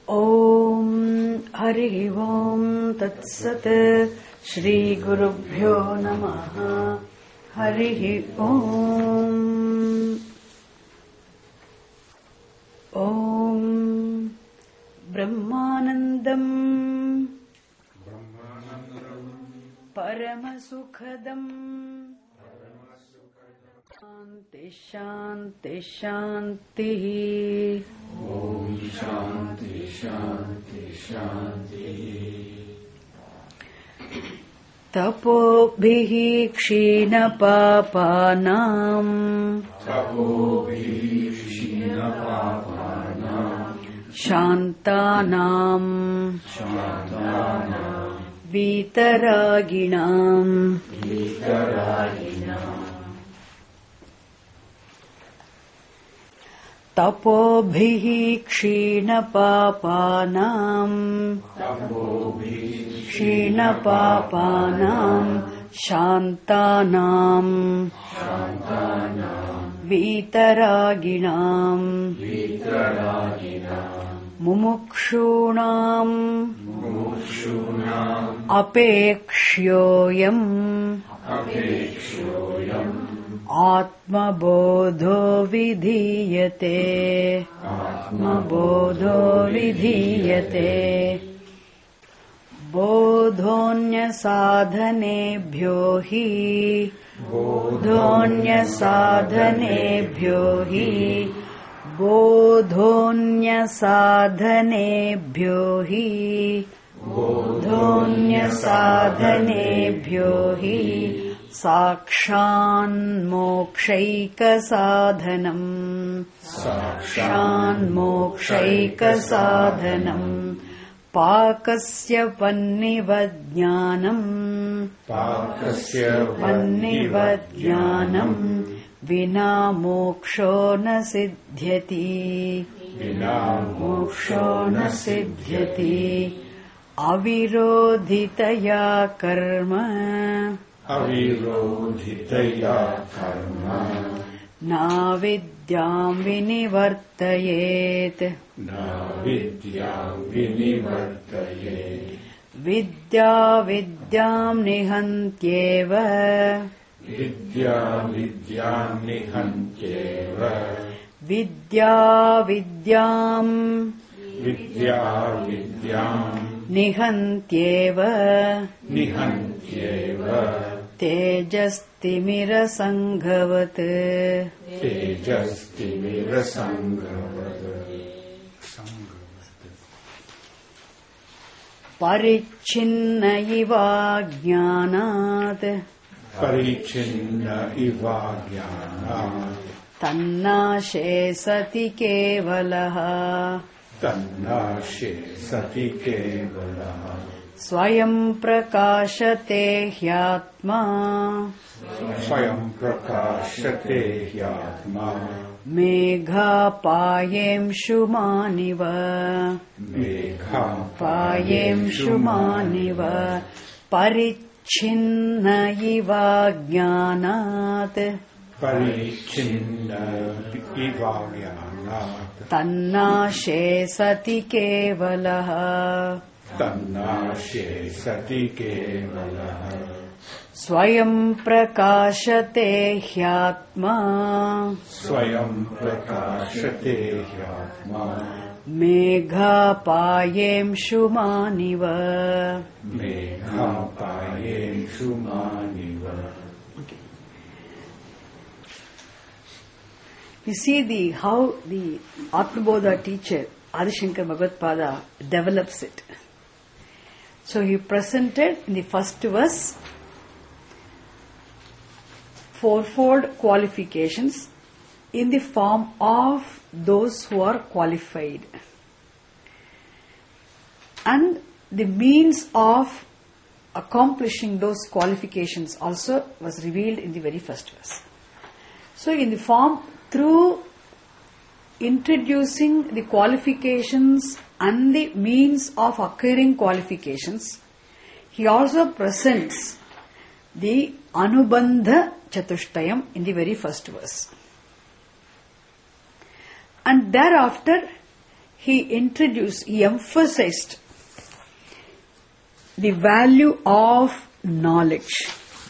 ॐ हरिः ॐ तत्सत् श्रीगुरुभ्यो नमः हरिः ॐ ब्रह्मानन्दम् परमसुखदम् शान्ति शान्ति शान्तिः ॐ शान्ति शान्ति शान्तिः। तपोभिः क्षीणपापानां शान्तानां वीतरागिणां तपोभिः क्षीणपापानां शान्तानां वीतरागिणां मुमुक्षूणाम् अपेक्ष्योऽयम् आत्मबोधो विधीयते बोधोऽन्यसाधनेभ्यो हि साक्षान्मोक्षैकसाधनम् पाकस्य वह्निवज्ञानम् विना मोक्षो न सिद्ध्यति अविरोधितया कर्म नाविद्यां विनिवर्तयेत् विद्या विद्यां निहन्त्येव विद्या विद्यां निहन्त्येव तेजस्तिमिरसङ्घवत् परिच्छिन्न इव ज्ञानात् तन्नाशे सति केवलः स्वयं प्रकाशते ह्यात्मा मेघापायेंशुमानिव परिच्छिन्न इव ज्ञानात् तन्नाशे सति केवलः स्वयं प्रकाशते ह्यात्मा मेघापायेंशुमानिव You see how the Atmabodha teacher Adi Shankara Bhagavad-pada develops it. So he presented in the first verse fourfold qualifications in the form of those who are qualified. And the means of accomplishing those qualifications also was revealed in the very first verse. So in the form through introducing the qualifications and the means of acquiring qualifications, he also presents the Anubandha Chatushtayam in the very first verse. And thereafter, he emphasized the value of knowledge.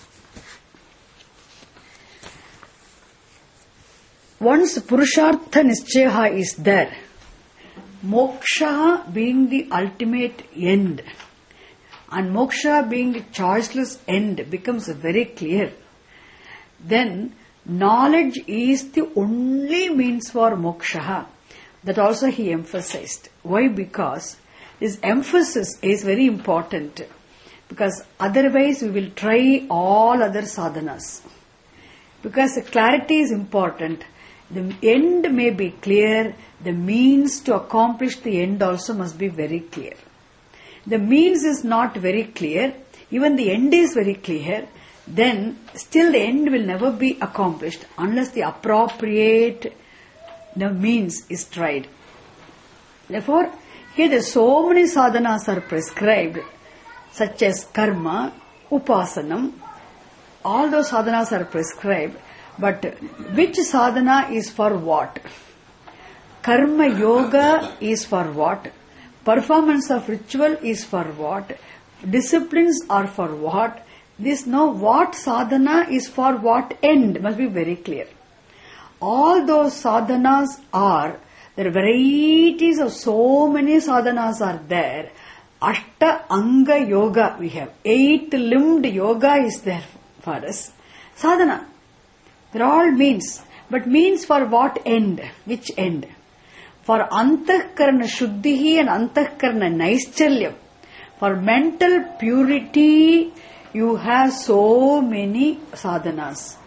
Once Purushartha Nischaya is there, moksha being the ultimate end, and moksha being the choiceless end becomes very clear, then knowledge is the only means for moksha. That also he emphasized. Why? Because this emphasis is very important, because otherwise we will try all other sadhanas. Because clarity is important. The end may be clear, the means to accomplish the end also must be very clear. The means is not very clear, even the end is very clear, then still the end will never be accomplished unless the appropriate means is tried. Therefore, here there are so many sadhanas are prescribed, such as karma, upasanam, all those sadhanas are prescribed, but which sadhana is for what? Karma yoga is for what? Performance of ritual is for what? Disciplines are for what? What sadhana is for what end must be very clear. All those sadhanas there are varieties of so many sadhanas are there. Ashta Anga Yoga we have. 8-limbed yoga is there for us. Sadhana. They're all means. But means for what end? Which end? For Antahkarana Shuddhihi and Antahkarana Naischalyam. For mental purity, you have so many sadhanas.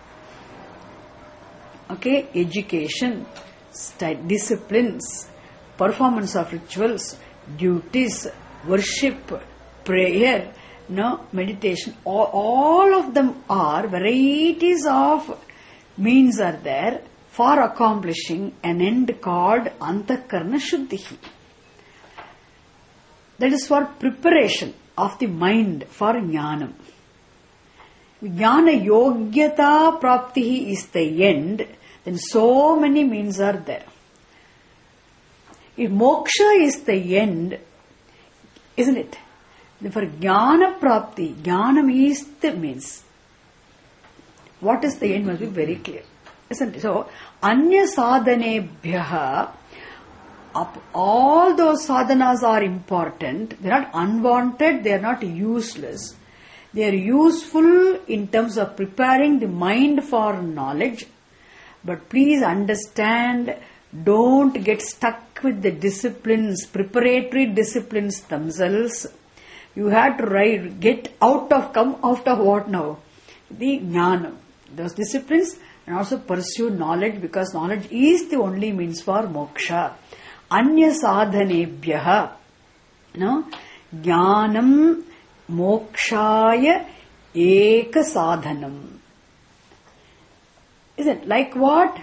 Okay, education, disciplines, performance of rituals, duties, worship, prayer, meditation. All of them are varieties of means are there for accomplishing an end called Antahkarana Shuddhihi. That is for preparation of the mind for Jnanam. Jnana Yogyata Praptihi is the end, then so many means are there. If moksha is the end, isn't it? For Jnana Prapti, Jnanam is the means. What is the end must be very clear. Isn't it? So, Anya Sadhanebhyaha, all those sadhanas are important. They are not unwanted, they are not useless. They are useful in terms of preparing the mind for knowledge. But please understand, don't get stuck with the disciplines, preparatory disciplines themselves. You have to come out of what now? The jnana. Those disciplines, and also pursue knowledge, because knowledge is the only means for moksha. Anya sadhanebhyaha, jnanam mokshaya eka sadhanam. Is it like what?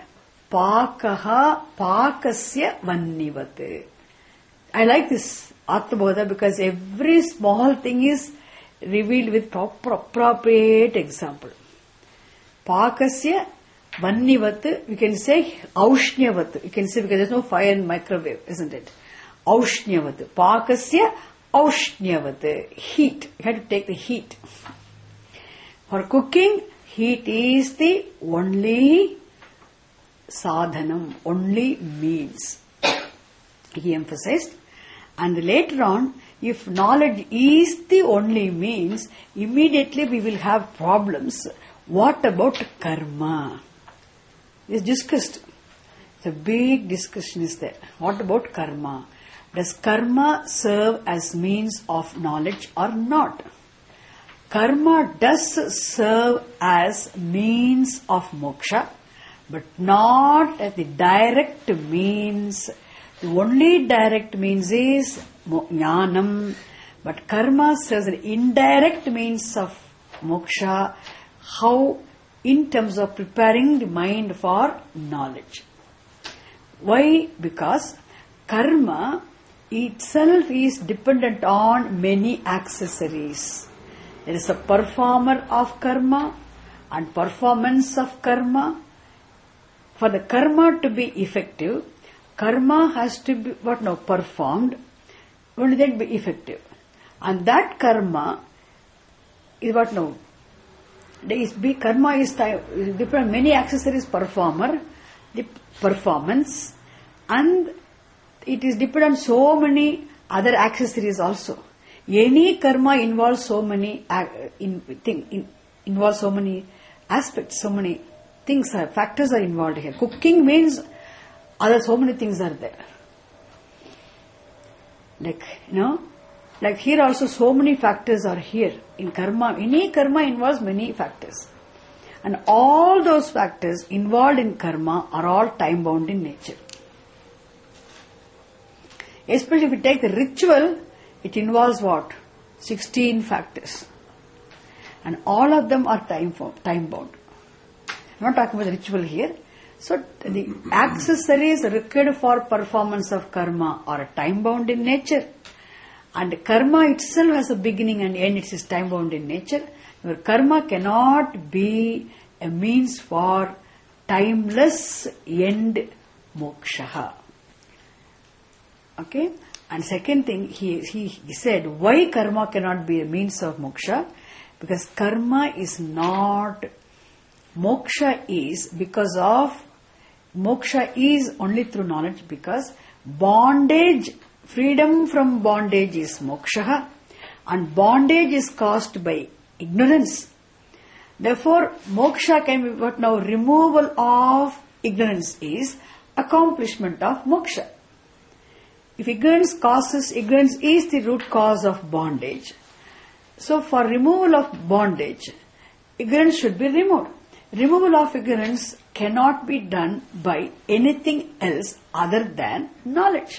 Pakasya vannivat. I like this Atmabodha because every small thing is revealed with appropriate example. Pakasya vannivat, we can say aushnyavad. You can say because there's no fire in microwave, isn't it? Aushnyavad. Pakasya aushnyavad. Heat. You have to take the heat. For cooking, heat is the only sadhanam, only means. He emphasized. And later on, if knowledge is the only means, immediately we will have problems. What about karma? It's discussed. It's a big discussion is there. What about karma? Does karma serve as means of knowledge or not? Karma does serve as means of moksha, but not as the direct means. The only direct means is jnanam, but karma serves an indirect means of moksha. How? In terms of preparing the mind for knowledge. Why? Because karma itself is dependent on many accessories. There is a performer of karma and performance of karma. For the karma to be effective, karma has to be performed, only then be effective. And that karma is karma is different, many accessories the performance, and it is dependent on so many other accessories also. Any karma involves so many involves so many aspects, so many things factors are involved here. Cooking means so many things are there. Like here also so many factors are here in karma. Any karma involves many factors. And all those factors involved in karma are all time bound in nature. Especially if we take the ritual, it involves 16 factors. And all of them are time bound. I'm not talking about the ritual here. So the accessories required for performance of karma are time bound in nature. And karma itself has a beginning and end, it is time bound in nature. Your karma cannot be a means for timeless end moksha. Okay? And second thing, he said, why karma cannot be a means of moksha? Because karma is not, moksha is only through knowledge, because bondage, freedom from bondage is moksha, and bondage is caused by ignorance. Therefore, moksha can be removal of ignorance is accomplishment of moksha. If ignorance is the root cause of bondage. So for removal of bondage, ignorance should be removed. Removal of ignorance cannot be done by anything else other than knowledge.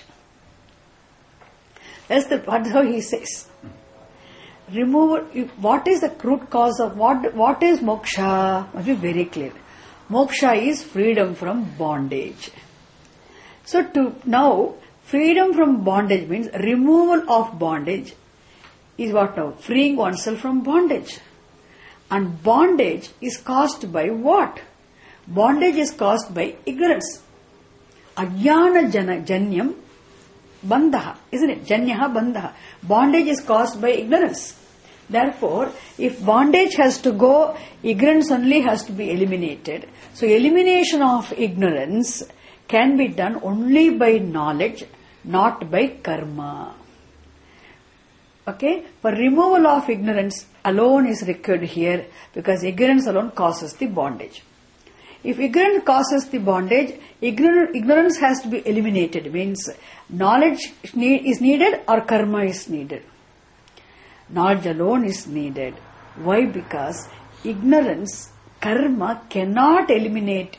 That's how he says. Removal, what is the root cause of what is moksha? Must be very clear. Moksha is freedom from bondage. So now, freedom from bondage means removal of bondage is what now? Freeing oneself from bondage. And bondage is caused by what? Bondage is caused by ignorance. Ajnana janyam bandha, isn't it? Janyaha bandha. Bondage is caused by ignorance. Therefore, if bondage has to go, ignorance only has to be eliminated. So, elimination of ignorance can be done only by knowledge, not by karma. Okay? For removal of ignorance alone is required here, because ignorance alone causes the bondage. If ignorance causes the bondage, ignorance has to be eliminated. Means knowledge is needed or karma is needed. Knowledge alone is needed. Why? Because ignorance, karma cannot eliminate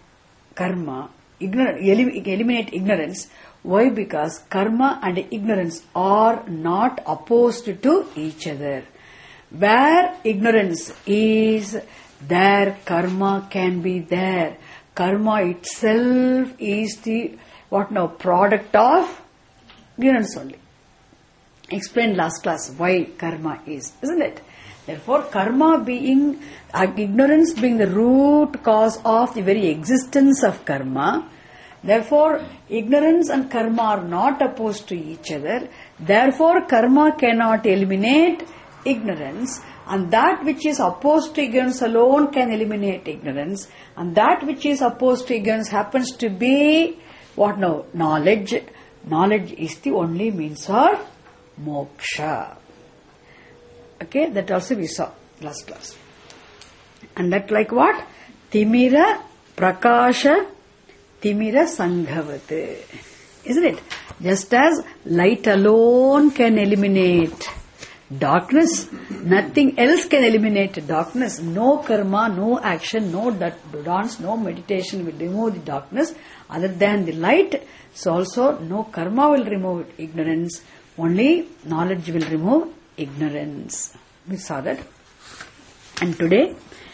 eliminate ignorance. Why? Because karma and ignorance are not opposed to each other. Where ignorance is, there karma can be there. Karma itself is the product of ignorance only. Explained last class why karma is, isn't it? Therefore, karma being, ignorance being the root cause of the very existence of karma. Therefore, ignorance and karma are not opposed to each other. Therefore, karma cannot eliminate ignorance, and that which is opposed to ignorance alone can eliminate ignorance, and that which is opposed to ignorance happens to be knowledge. Knowledge is the only means of moksha. Okay, that also we saw last class. And that like what? Timira prakasha timira sanghavat. Isn't it? Just as light alone can eliminate darkness, nothing else can eliminate darkness. No karma, no action, no dance, no meditation will remove the darkness other than the light. So also no karma will remove ignorance. Only knowledge will remove ignorance. We saw that. And today,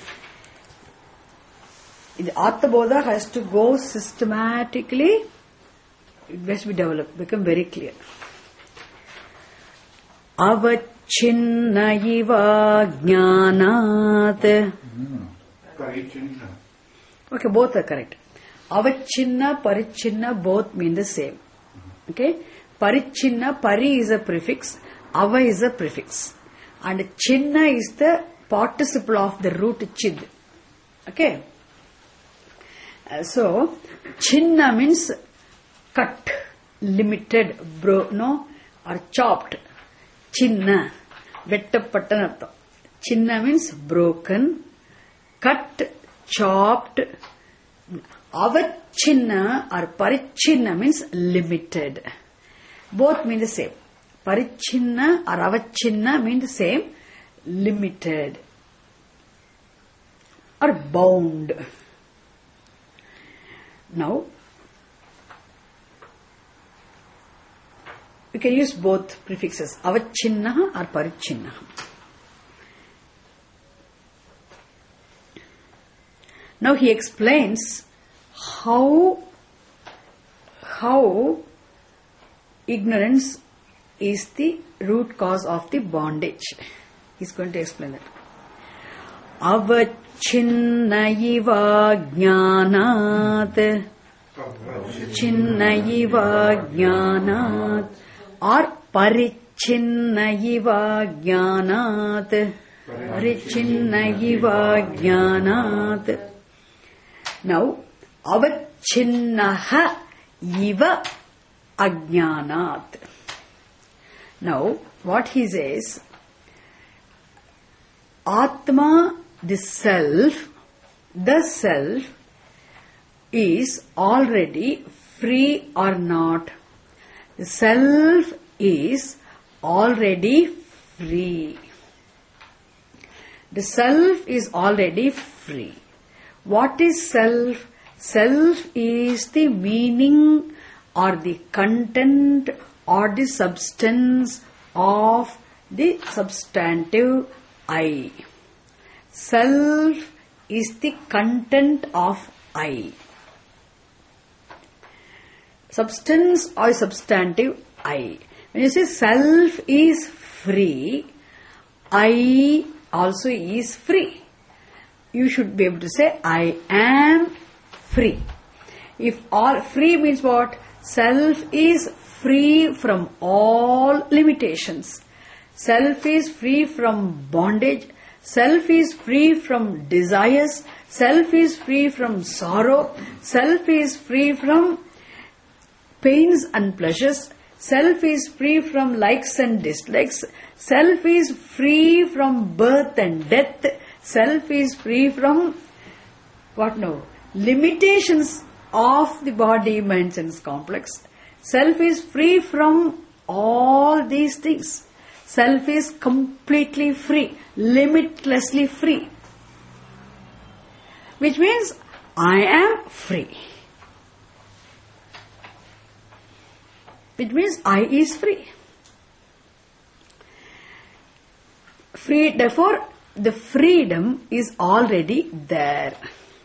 the Atma Bodha has to go systematically. It has to be developed, become very clear. Avachinna iva jnanat. Okay, both are correct. Avachinna, Parichinna both mean the same. Okay? Parichinna, Pari is a prefix, Ava is a prefix. And Chinna is the participle of the root Chid. Okay? So, Chinna means cut, limited, or chopped. Chinna, vettapattanartham. Chinna means broken, cut, chopped. Avachinna or Parichinna means limited. Both mean the same. Parichinna or Avachinna mean the same. Limited or bound. Now, we can use both prefixes, Avachinna or Parichinna. Now he explains how ignorance is the root cause of the bondage. He is going to explain that. Avachinnaiva jnanat, chinnaiva jnanat, or parichinnaiva jnanat, parichinnaiva jnanat. Now, avachinnaha iva ajnanat. Now, what he says, Atma, the self is already free or not. The self is already free. The self is already free. What is self? Self is the meaning or the content or the substance of the substantive I. Self is the content of I. Substance or substantive I. When you say self is free, I also is free. You should be able to say, I am free. If all free means what? Self is free from all limitations. Self is free from bondage. Self is free from desires. Self is free from sorrow. Self is free from pains and pleasures. Self is free from likes and dislikes. Self is free from birth and death. Self is free from what now? Limitations of the body, mind, sense complex. Self is free from all these things. Self is completely free, limitlessly free. Which means I am free. Which means I is free. Therefore, the freedom is already there.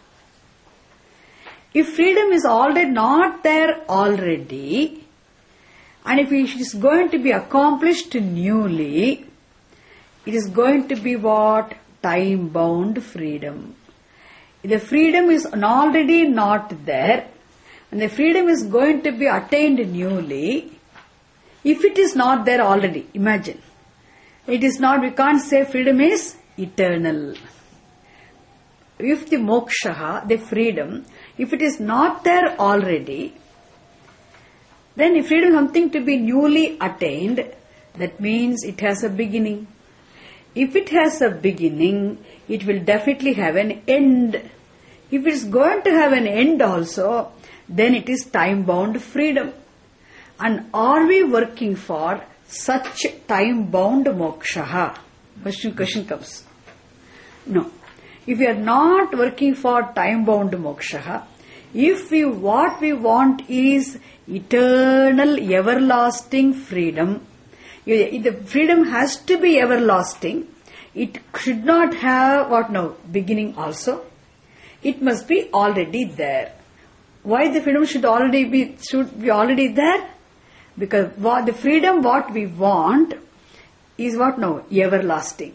If freedom is already not there already, and if it is going to be accomplished newly, it is going to be what? Time-bound freedom. If the freedom is already not there, and the freedom is going to be attained newly, if it is not there already, imagine. It is not, we can't say freedom is eternal. If the moksha, the freedom, if it is not there already, then if freedom is something to be newly attained, that means it has a beginning. If it has a beginning, it will definitely have an end. If it is going to have an end also, then it is time-bound freedom. And are we working for such time-bound moksha? Question comes. No. If we are not working for time-bound moksha, if what we want is eternal, everlasting freedom, the freedom has to be everlasting. It should not have what now? Beginning also. It must be already there. Why the freedom should be already there? Because the freedom what we want is what now? Everlasting.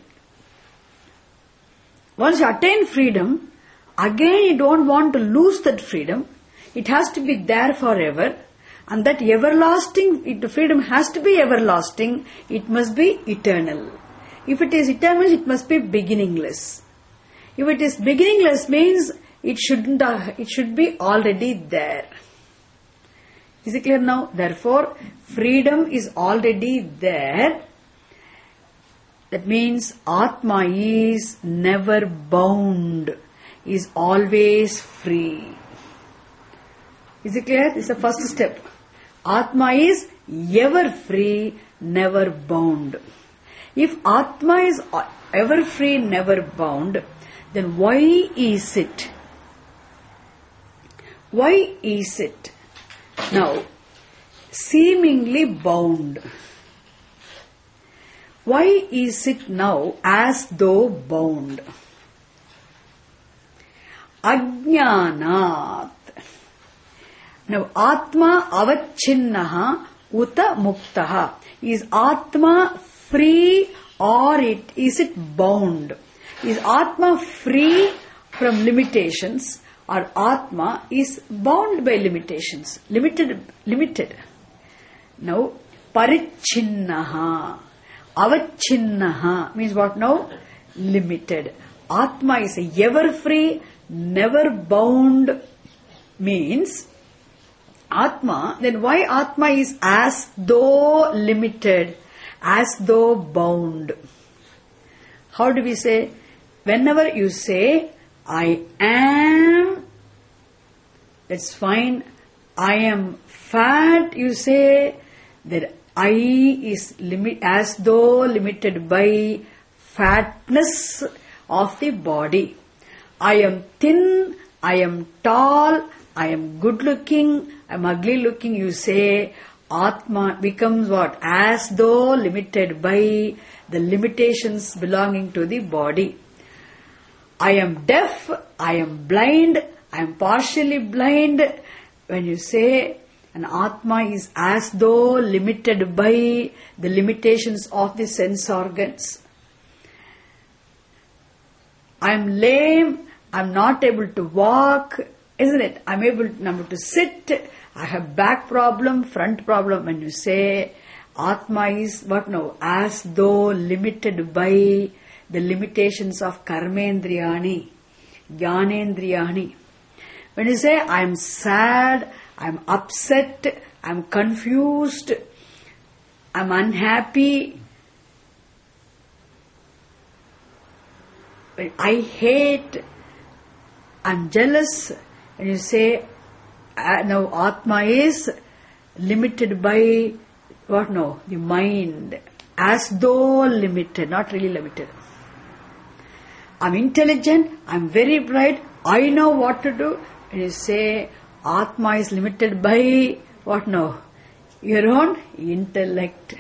Once you attain freedom, again you don't want to lose that freedom. it has to be there forever. And that everlasting, the freedom has to be everlasting. It must be eternal. If it is eternal, it must be beginningless. If it is beginningless, means it should be already there. Is it clear now? Therefore, freedom is already there. That means Atma is never bound, is always free. Is it clear? This is the first step. Atma is ever free, never bound. If Atma is ever free, never bound, then why is it? Why is it now seemingly bound? Why is it now as though bound? Ajnanat. Now, Atma avachinnaha uta muktaha. Is Atma free or is it bound? Is Atma free from limitations or Atma is bound by limitations? Limited. Now, parichinnaha. Avachinnaha means what now? Limited. Atma is ever free, never bound means Atma, then why Atma is as though limited, as though bound? How do we say? Whenever you say, I am, that's fine. I am fat, you say that I is as though limited by fatness of the body. I am thin, I am tall, I am good looking, I am ugly looking, you say Atma becomes what? As though limited by the limitations belonging to the body. I am deaf, I am blind, I am partially blind. When you say an Atma is as though limited by the limitations of the sense organs. I am lame, I am not able to walk, isn't it? I am able to sit, I have back problem, front problem. When you say Atma is what now? As though limited by the limitations of karmendriyani, jnanendriyani. When you say I am sad, I am upset, I am confused, I am unhappy, I hate, I am jealous, and you say now Atma is limited by what now? The mind. As though limited, not really limited. I am intelligent, I am very bright, I know what to do. And you say Atma is limited by what now? Your own intellect.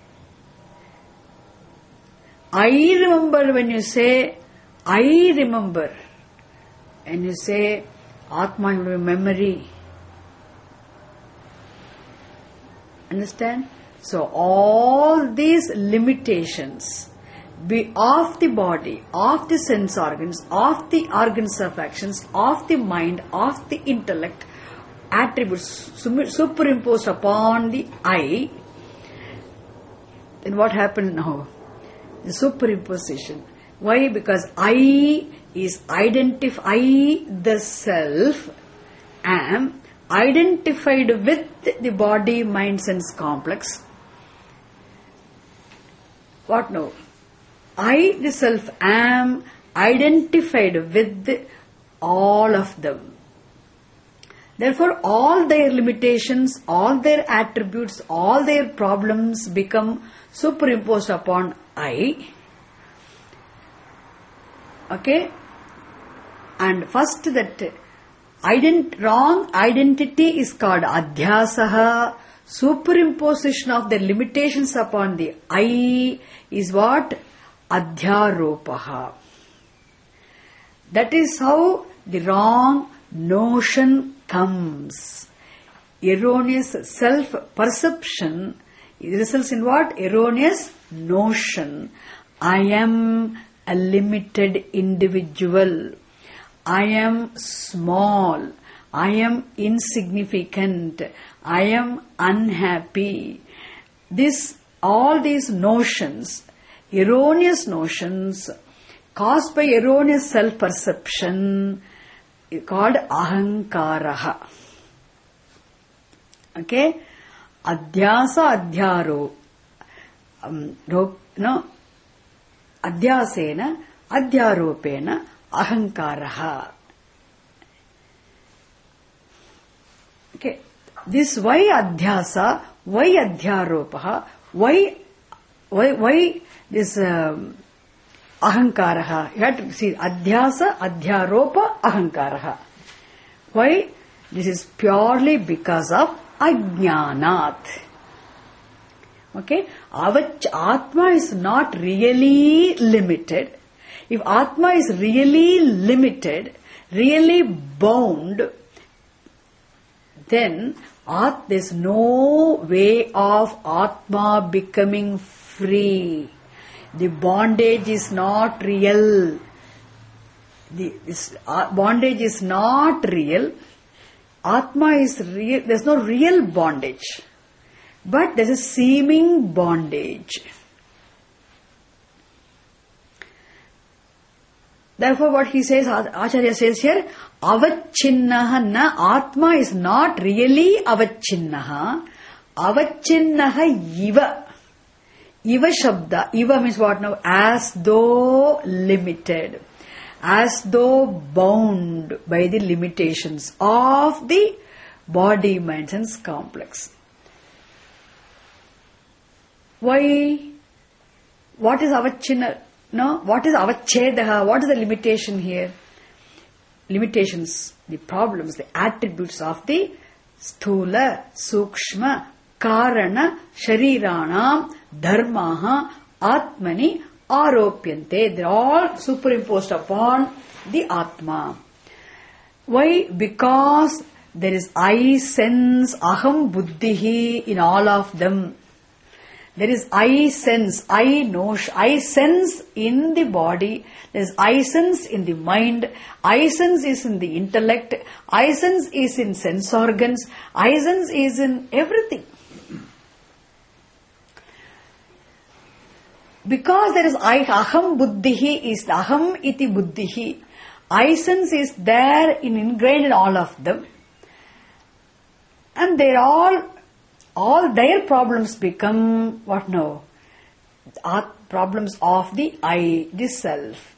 I remember. When you say I remember, and you say Atma will be memory. Understand? So all these limitations of the body, of the sense organs, of the organs of actions, of the mind, of the intellect, attributes superimposed upon the I, then what happened now? The superimposition. Why? Because I is the self, am identified with the body, mind, sense complex. What now? I, the self, am identified with all of them. Therefore, all their limitations, all their attributes, all their problems become superimposed upon I. Okay? And first that wrong identity is called adhyasaha. Superimposition of the limitations upon the I is what? Adhyaropaha. That is how the wrong notion comes. Erroneous self-perception results in what? Erroneous notion. I am a limited individual. I am small. I am insignificant, I am unhappy. All these notions, erroneous notions, caused by erroneous self-perception, is called ahankaraha. Okay? Adhyasa adhyaro. Adhyasena adhyaropena ahankaraha. Okay. This why adhyasa, why adhyaropaha, why this ahankaraha. You have to see adhyasa, adhyaropa, ahankaraha. Why? This is purely because of ajnanat. Okay? Atma is not really limited. If Atma is really limited, really bound, then there's no way of Atma becoming free. The bondage is not real. This bondage is not real. Atma is real. There's no real bondage. But there's a seeming bondage. Therefore, what he says, Acharya says here, avachinnaha na, Atma is not really avachinnaha. Avachinnaha iva. Iva shabda. Iva means what now? As though limited. As though bound by the limitations of the body, mind, sense complex. Why? What is avachinna? No, what is avachedaha? What is the limitation here? Limitations, the problems, the attributes of the sthula, sukshma, karana, shariranam, dharmaha, atmani, aropyante. They are all superimposed upon the Atma. Why? Because there is I sense, aham buddhihi in all of them. There is I sense, I know, I sense in the body, there is I sense in the mind, I sense is in the intellect, I sense is in sense organs, I sense is in everything. Because there is I, aham buddhihi is aham iti buddhihi. I sense is there ingrained in all of them. And they are all their problems become what now? Problems of the I, the self.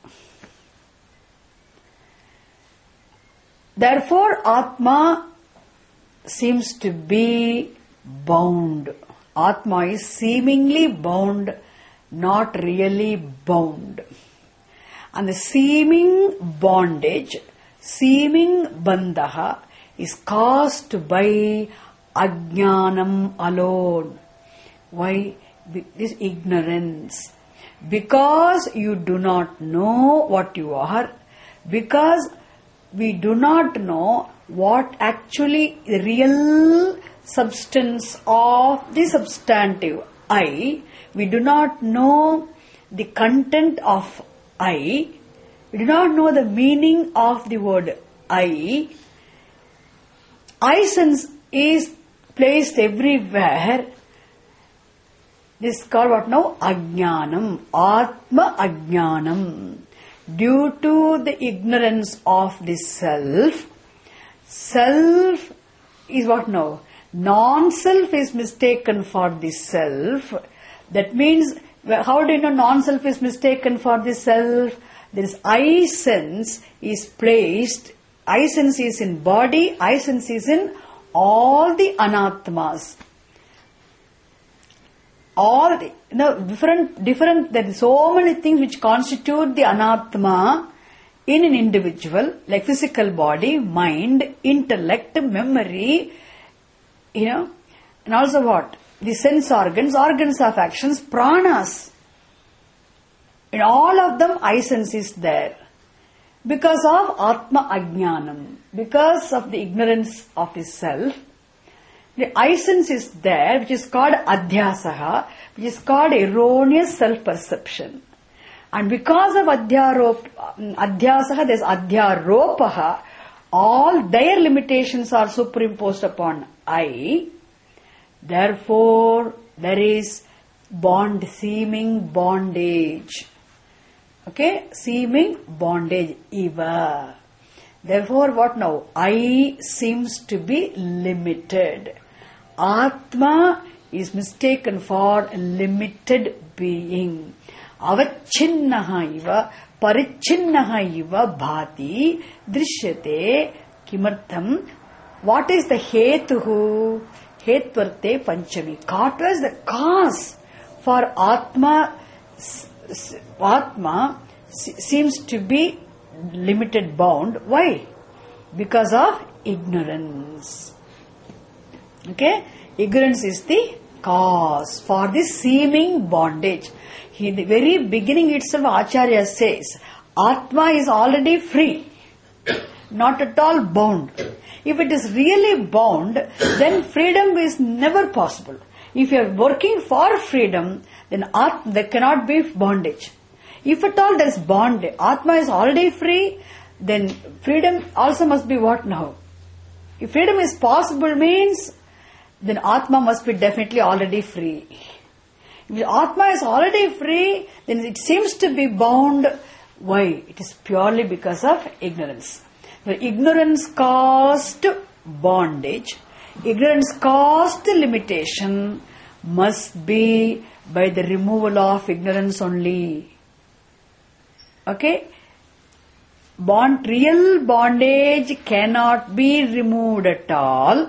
Therefore, Atma seems to be bound. Atma is seemingly bound, not really bound. And the seeming bondage, seeming bandha is caused by ajnanam alone. Why? This ignorance. Because you do not know what you are, because we do not know what actually the real substance of the substantive I, we do not know the content of I, we do not know the meaning of the word I sense is placed everywhere. This is called what now? Ajnanam. Atma Ajnanam. Due to the ignorance of the self, self is what now? Non-self is mistaken for the self. That means, how do you know non-self is mistaken for the self? There is I sense is placed, I sense is in body, I sense is in all the anatmas. All the, different, there are so many things which constitute the anatma in an individual, like physical body, mind, intellect, memory, and also what? The sense organs of actions, pranas. In all of them, I sense is there. Because of Atma Ajnanam, because of the ignorance of the self, the I sense is there, which is called Adhyasaha, which is called erroneous self-perception. And because of Adhyasaha, there is Adhyaropaha, all their limitations are superimposed upon I. Therefore, there is seeming bondage. Okay, seeming bondage, Eva. Therefore, what now? I seems to be limited. Atma is mistaken for limited being. Avachinnaha iva, parichinnaha iva bhati, drishyate, kimartham. What is the hetuhu? Hetvarte panchami. What was the cause for Atma? Atma seems to be limited bound. Why? Because of ignorance. Okay? Ignorance is the cause for this seeming bondage. In the very beginning itself, Acharya says, Atma is already free, not at all bound. If it is really bound, then freedom is never possible. If you are working for freedom, then there cannot be bondage. If at all there is bondage, Atma is already free, then freedom also must be what now? If freedom is possible means, then Atma must be definitely already free. If Atma is already free, then it seems to be bound. Why? It is purely because of ignorance. The ignorance caused bondage. Ignorance caused limitation must be by the removal of ignorance only. Okay? Real bondage cannot be removed at all.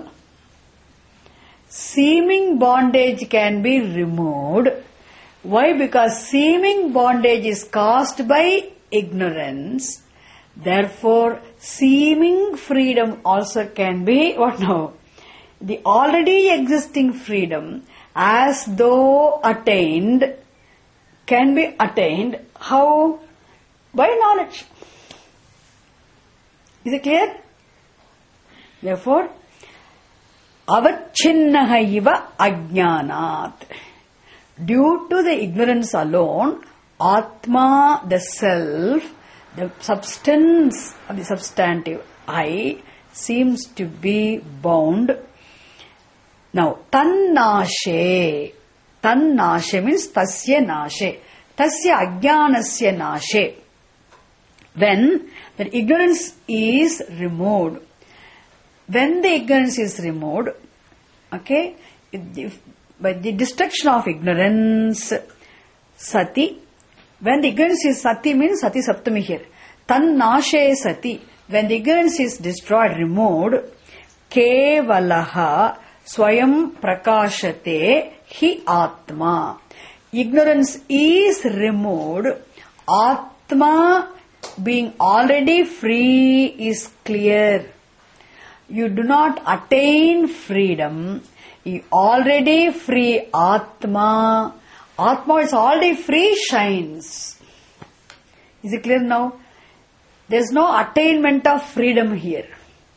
Seeming bondage can be removed. Why? Because seeming bondage is caused by ignorance. Therefore, seeming freedom also can be, what now? The already existing freedom, as though attained, can be attained. How? By knowledge. Is it clear? Therefore, avachinnaha iva ajnanat. Due to the ignorance alone, Atma, the self, the substance of the substantive I, seems to be bound. Now, tannashe. Tannashe means tasya nashe. Tasya ajnanasya nashe. When the ignorance is removed. When the ignorance is removed, okay, by the destruction of ignorance, sati, when the ignorance is sati means sati saptami here. Tannashe sati, when the ignorance is destroyed, removed, kevalaha swayam prakashate hi atma. Ignorance is removed, Atma being already free is clear. You do not attain freedom. You already free Atma. Atma is already free, shines. Is it clear now? There is no attainment of freedom here.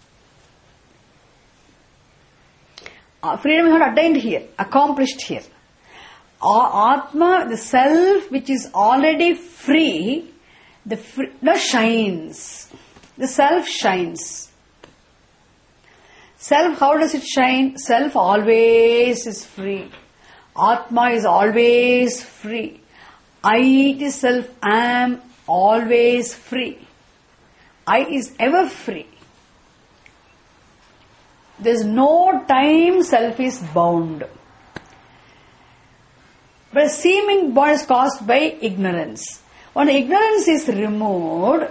Freedom is not attained here, accomplished here. Atma, the self which is already free, shines. The self shines. Self, how does it shine? Self always is free. Atma is always free. I itself am always free. I is ever free. There is no time self is bound. But seeming bond is caused by ignorance. When ignorance is removed,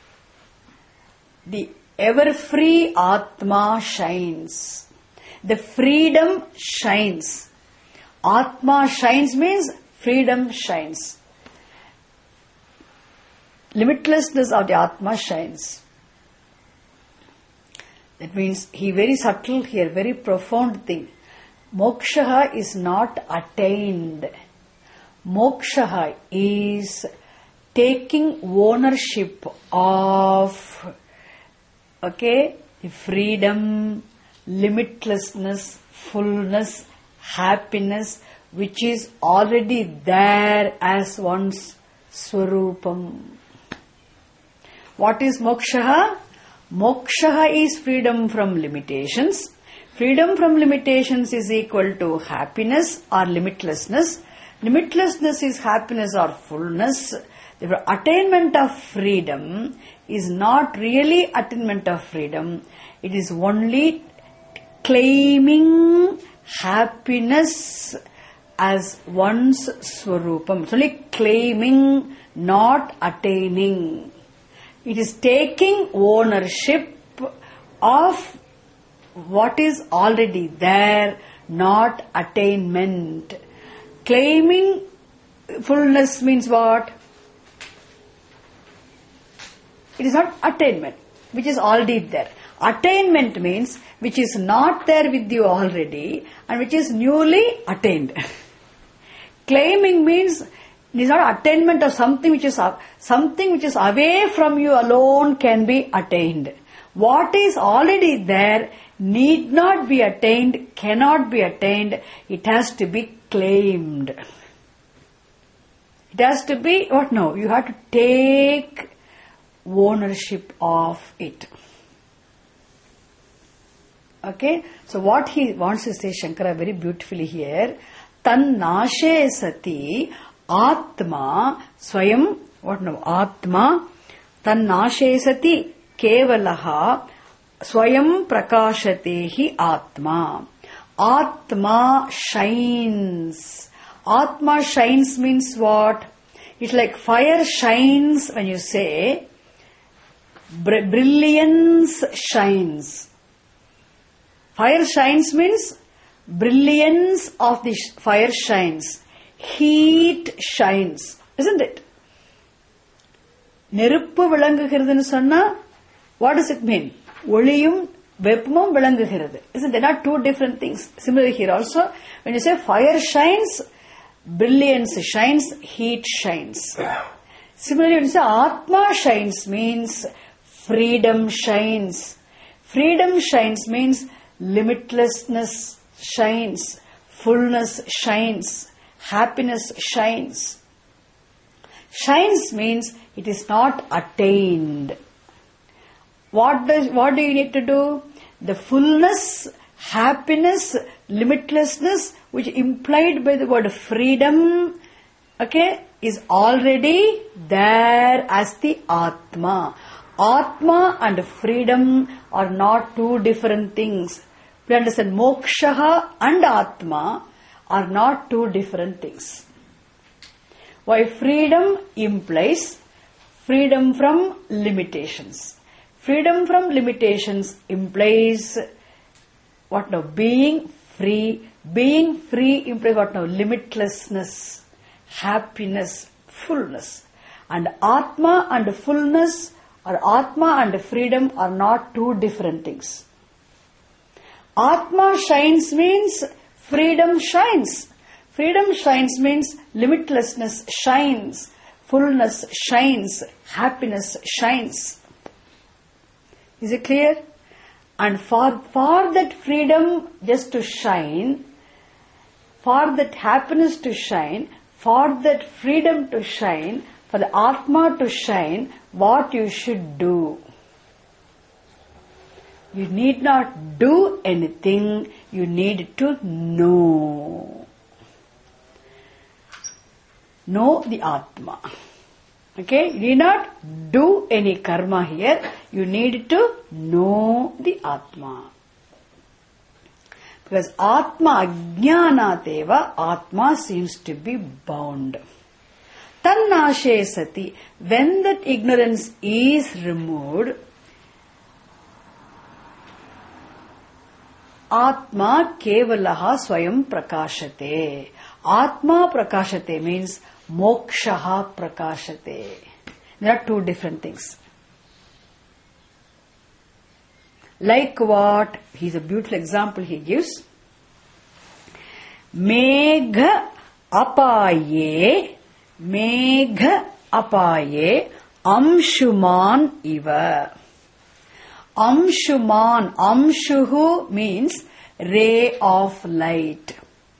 the ever free Atma shines. The freedom shines. Atma shines means freedom shines. Limitlessness of the Atma shines. That means he very subtle here, very profound thing. Moksha is not attained. Moksha is taking ownership of freedom, limitlessness, fullness, happiness, which is already there as one's swarupam. What is moksha? Moksha is freedom from limitations. Freedom from limitations is equal to happiness or limitlessness. Limitlessness is happiness or fullness. The attainment of freedom is not really attainment of freedom. It is only claiming happiness as one's swarupam. It's only claiming, not attaining. It is taking ownership of what is already there, not attainment. Claiming fullness means what? It is not attainment, which is already there. Attainment means which is not there with you already and which is newly attained. Claiming means it is not attainment of something which is away from you alone can be attained. What is already there need not be attained, cannot be attained. It has to be claimed. It has to be what now? You have to take ownership of it. Okay? So what he wants to say, Shankara, very beautifully here, tan nashe sati atma swayam, what now? Atma, tan nashe sati kevalaha swayam prakashatehi atma. Atma shines. Atma shines means what? It's like fire shines when you say brilliance shines. Fire shines means brilliance of the fire shines. Heat shines. Isn't it? நெருப்பு விளங்குகிறதுன்னு சொன்னா, what does it mean? ஒளியும் வெப்பமும் விளங்குகிறது. Isn't there not two different things? Similarly here also, when you say fire shines, brilliance shines, heat shines. Similarly when you say Atma shines means freedom shines. Freedom shines means limitlessness shines, fullness shines, happiness shines. Shines means it is not attained. What do you need to do? The fullness, happiness, limitlessness, which implied by the word freedom, okay, is already there as the Atma. Atma and freedom are not two different things. We understand moksha and Atma are not two different things. Why? Freedom implies freedom from limitations. Freedom from limitations implies what now? Being free. Being free implies what now? Limitlessness, happiness, fullness. And Atma and fullness or Atma and freedom are not two different things. Atma shines means freedom shines. Freedom shines means limitlessness shines, fullness shines, happiness shines. Is it clear? And for that freedom just to shine, for that happiness to shine, for that freedom to shine, for the Atma to shine, what you should do? You need not do anything, you need to know. Know the Atma. Okay? You need not do any karma here, you need to know the Atma. Because Atma ajnanateva, Atma seems to be bound. Tannashe sati, when that ignorance is removed, Atma kevalaha swayam prakashate. Atma prakashate means mokshaha prakashate. There are two different things. Like what? Here's a beautiful example he gives. Megha apaye, megha apaye, amshuman iva. Amshuman, amshuhu means ray of light.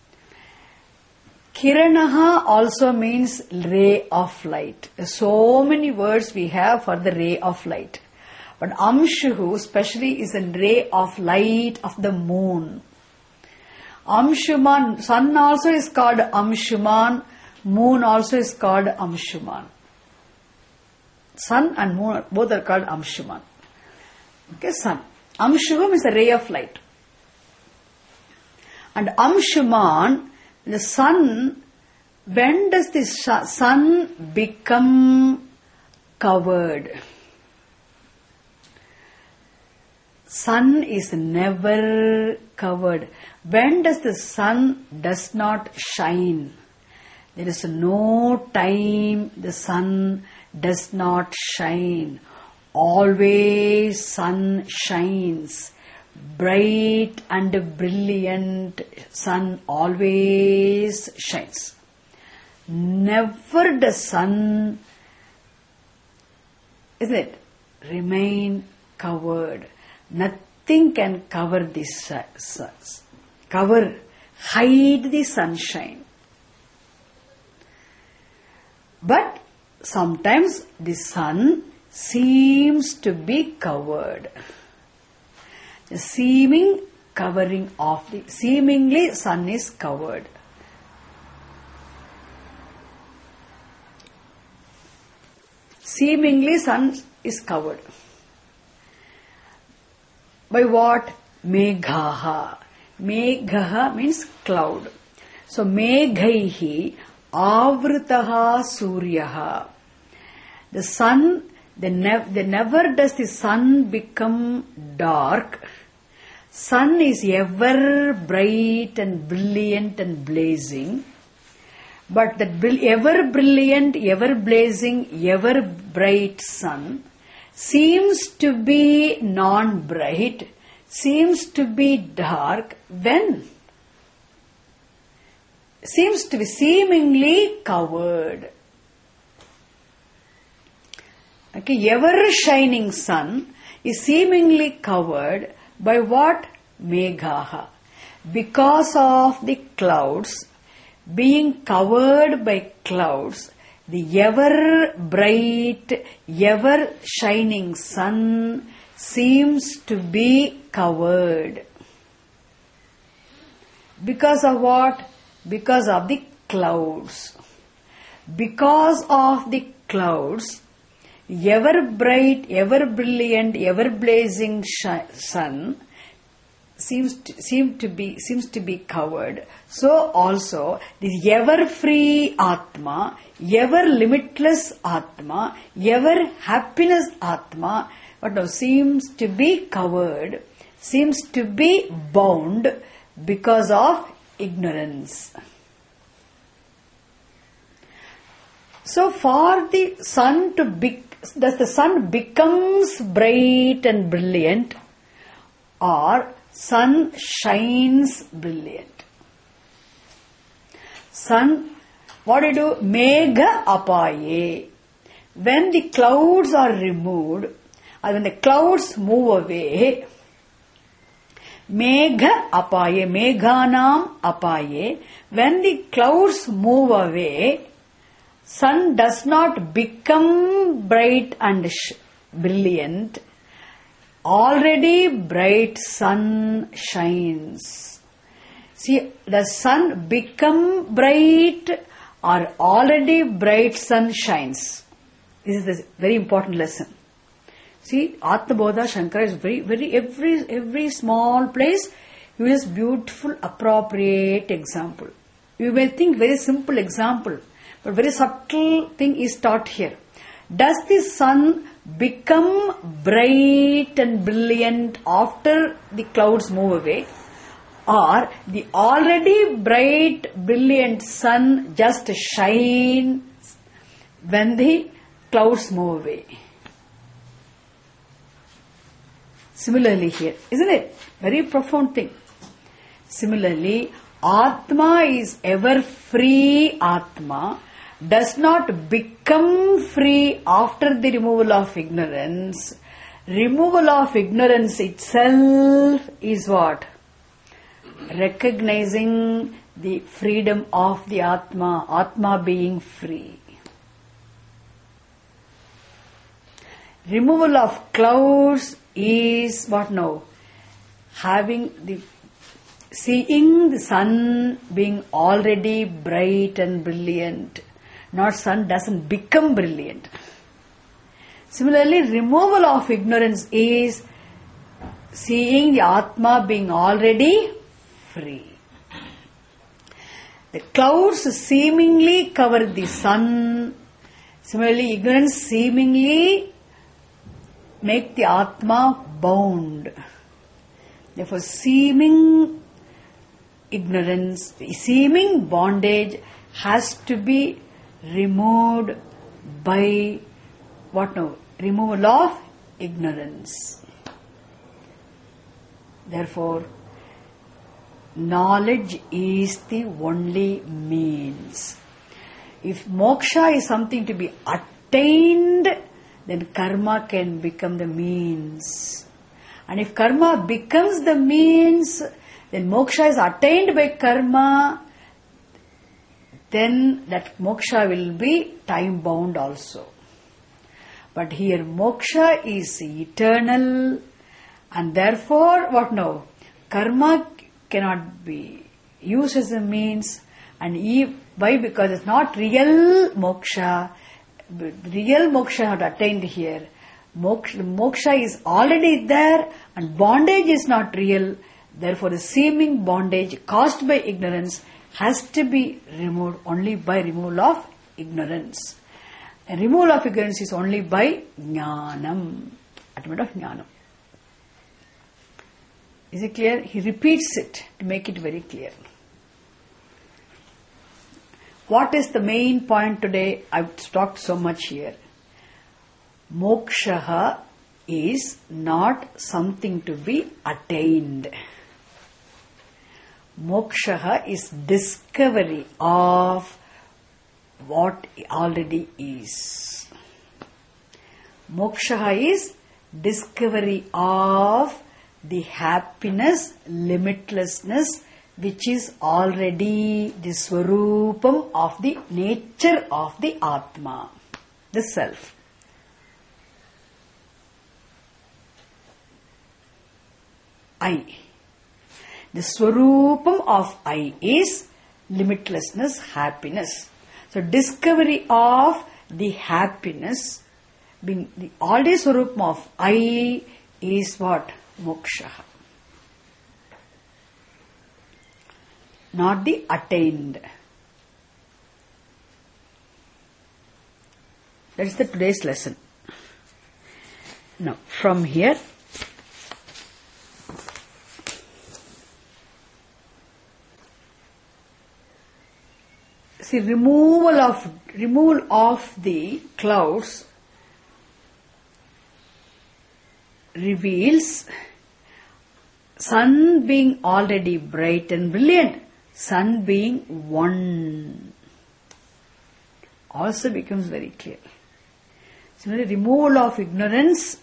Kiranaha also means ray of light. So many words we have for the ray of light. But Amshuhu especially is a ray of light of the moon. Amshuman, sun also is called Amshuman, moon also is called Amshuman. Sun and moon both are called Amshuman. Okay, sun. Amshuham is a ray of light. And Amshuman, the sun, when does the sun become covered? Sun is never covered. When does the sun does not shine? There is no time the sun does not shine. Always sun shines. Bright and brilliant sun always shines. Never the sun, isn't it, remain covered. Nothing can cover this hide the sunshine. But sometimes the sun seems to be covered. The seemingly sun is covered. Seemingly sun is covered. By what? Meghaha. Meghaha means cloud. So Meghaihi avritaha suryaha. The sun, never does the sun become dark. Sun is ever bright and brilliant and blazing. But that ever brilliant, ever blazing, ever bright sun seems to be non-bright, seems to be dark when? Seems to be seemingly covered. Okay, ever shining sun is seemingly covered by what? Meghaha. Because of the clouds, being covered by clouds, the ever bright, ever shining sun seems to be covered. Because of what? Because of the clouds. Because of the clouds, ever bright, ever brilliant, ever blazing sun seems to be covered. So also this ever free Atma, ever limitless Atma, ever happiness Atma, what now seems to be covered, seems to be bound because of ignorance. So for the sun does the sun becomes bright and brilliant, or sun shines brilliant? Sun, what do you do? Megha apaye. When the clouds are removed, or when the clouds move away, Megha apaye, meghanam apaye, when the clouds move away, sun does not become bright and brilliant. Already bright sun shines. See, the sun become bright or already bright sun shines. This is a very important lesson. See, Atmabodha Shankara is every small place uses beautiful, appropriate example. You may think very simple example, but very subtle thing is taught here. Does the sun become bright and brilliant after the clouds move away, or the already bright, brilliant sun just shines when the clouds move away? Similarly here, isn't it? Very profound thing. Similarly, Atma is ever free Atma, does not become free after the removal of ignorance. Removal of ignorance itself is what? Recognizing the freedom of the Atma, Atma being free. Removal of clouds is what now? Seeing the sun being already bright and brilliant. Not sun doesn't become brilliant. Similarly, removal of ignorance is seeing the Atma being already free. The clouds seemingly cover the sun. Similarly, ignorance seemingly make the Atma bound. Therefore, seeming ignorance, seeming bondage has to be removed by what now? Removal of ignorance. Therefore, knowledge is the only means. If moksha is something to be attained, then karma can become the means. And if karma becomes the means, then moksha is attained by karma, then that moksha will be time bound also. But here moksha is eternal, and therefore what now? Karma cannot be used as a means, and why? Because it's not real moksha. Real moksha not attained here. Moksha is already there, and bondage is not real. Therefore, the seeming bondage caused by ignorance has to be removed only by removal of ignorance. And removal of ignorance is only by jnanam, attainment of jnanam. Is it clear? He repeats it to make it very clear. What is the main point today? I've talked so much here. Moksha is not something to be attained. Moksha is discovery of what already is. Moksha is discovery of the happiness, limitlessness, which is already the swarupam of the nature of the Atma, the self. I. The swarupam of I is limitlessness, happiness. So discovery of the happiness, being the already swarupam of I, is what? Moksha. Not the attained. That is the today's lesson. Now, from here, see, removal of the clouds reveals sun being already bright and brilliant, sun being one, also becomes very clear. Similarly, removal of ignorance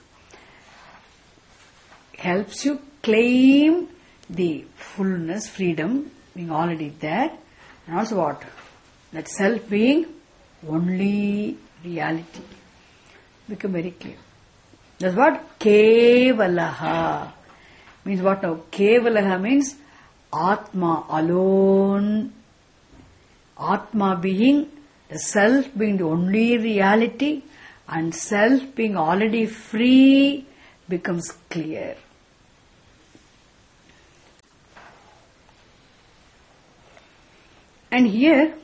helps you claim the fullness, freedom being already there, and also what? That self being only reality. Become very clear. That's what Kevalaha means. What now? Kevalaha means Atma alone. Atma being the self being the only reality, and self being already free becomes clear. And here,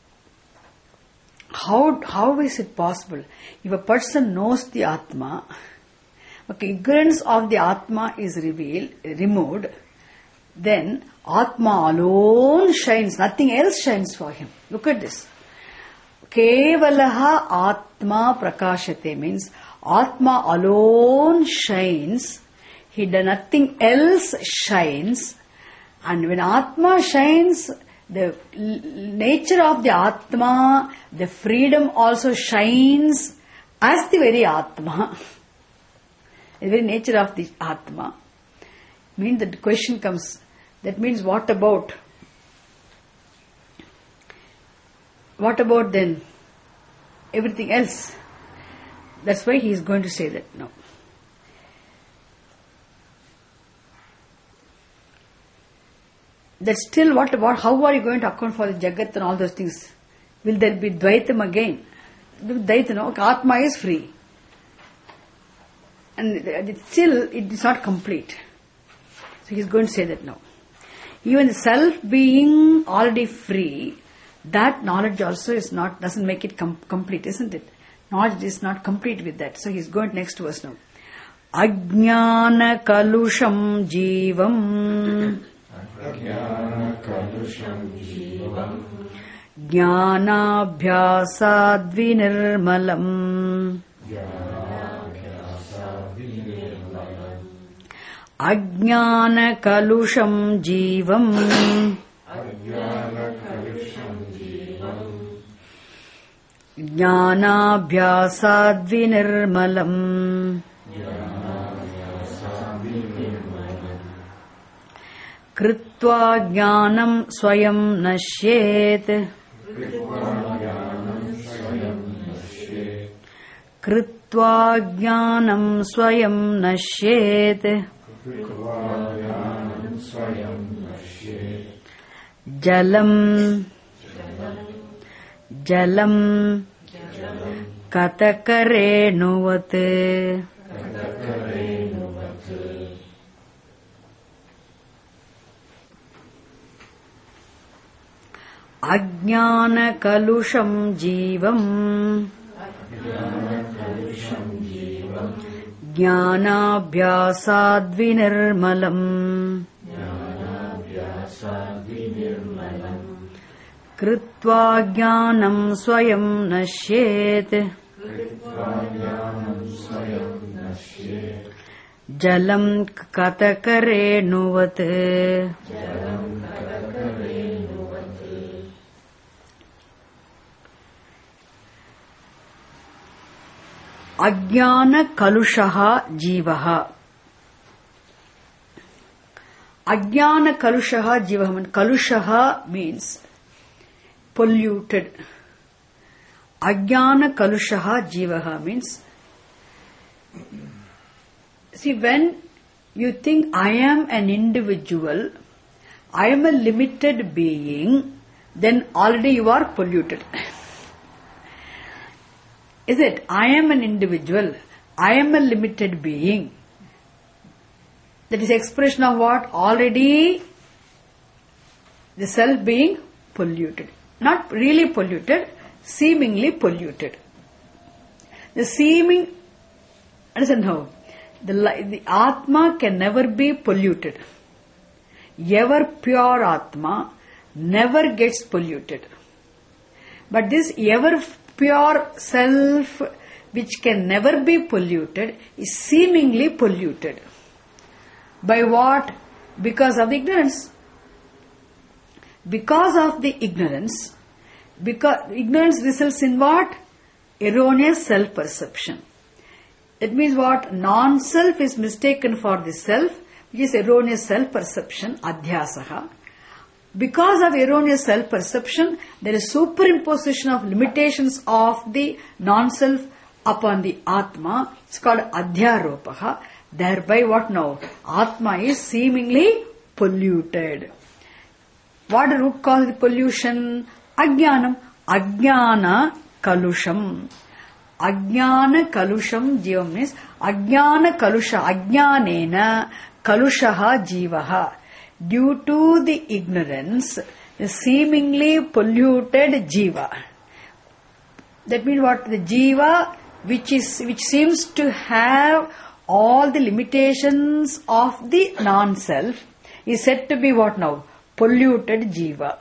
how is it possible? If a person knows the Atma, okay, ignorance of the Atma is removed, then Atma alone shines, nothing else shines for him. Look at this. Kevalaha Atma Prakashate means Atma alone shines, nothing else shines, and when Atma shines, the nature of the Atma, the freedom also shines as the very Atma. The very nature of the Atma. Means that the question comes, that means what about then everything else? That's why he is going to say that now. That's still how are you going to account for the Jagat and all those things? Will there be Dvaitam again? Dvaitam, no? Atma is free. And still it is not complete. So he is going to say that now. Even self being already free, that knowledge also doesn't make it complete, isn't it? Knowledge is not complete with that. So he is going to next verse now. Ajnana kalusham jivam jnanabhyasad vinirmalam ajnana kalusham jivam jnanabhyasad vinirmalam कृत्वा ज्ञानं स्वयं नश्येत् कृत्वा ज्ञानं स्वयं नश्येत् जलं जलं कतकरेणुवत् अज्ञानकलुषं जीवम् ज्ञानाभ्यासाद्विनिर्मलम् कृत्वा ज्ञानं स्वयं नश्येत् जलं कतकरेणुवत् Ajnana kalushaha jivaha. Ajnana kalushaha jivaha. Kalushaha means polluted. Ajnana kalushaha jivaha means, see, when you think I am an individual, I am a limited being, then already you are polluted. Is it? I am an individual. I am a limited being. That is expression of what? Already the self being polluted. Not really polluted, seemingly polluted. The seeming, understand how? The Atma can never be polluted. Ever pure Atma never gets polluted. But this ever pure self, which can never be polluted, is seemingly polluted. By what? Because of the ignorance. Because of the ignorance. Because ignorance results in what? Erroneous self-perception. That means what? Non-self is mistaken for the self, which is erroneous self-perception, adhyasaha. Because of erroneous self-perception, there is superimposition of limitations of the non-self upon the Atma. It's called adhyaropaha. Thereby what now? Atma is seemingly polluted. What the root cause of the pollution? Ajnanam. Ajnana kalusham. Ajnana kalusham jivam means ajnana kalusha. Ajnanena kalushaha jivaha. Due to the ignorance, the seemingly polluted jiva. That means what? The jiva which seems to have all the limitations of the non-self is said to be what now? Polluted jiva.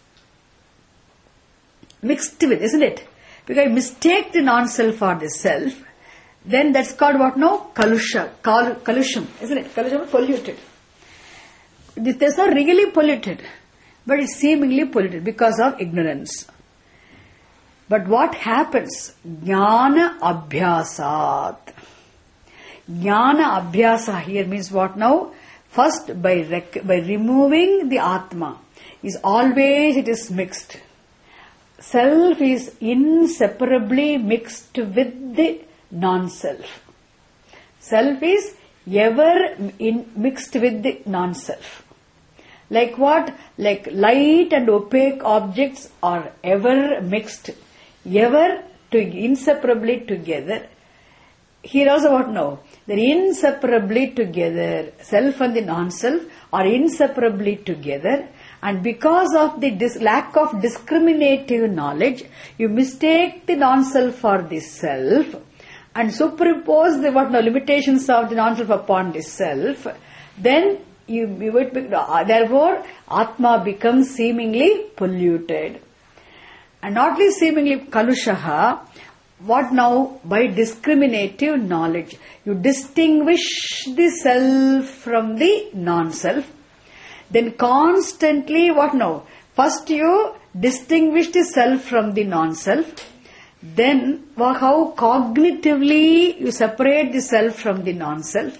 Mixed with, isn't it? Because you mistake the non-self for the self, then that's called what now? Kalusham, isn't it? Kalusham is polluted. This is not really polluted, but it's seemingly polluted because of ignorance. But what happens? Jnana abhyasat. Jnana abhyasa here means what now? First, by removing the Atma, it is mixed. Self is inseparably mixed with the non-self. Self is ever mixed with the non-self. Like what? Like light and opaque objects are ever mixed, ever inseparably together. Here also what now? They're inseparably together. Self and the non-self are inseparably together. And because of the lack of discriminative knowledge, you mistake the non-self for the self and superimpose the limitations of the non-self upon the self. Then therefore Atma becomes seemingly polluted. And not only seemingly kalushaha, what now? By discriminative knowledge. You distinguish the self from the non-self. Then constantly, what now? First you distinguish the self from the non-self. Then how cognitively you separate the self from the non-self.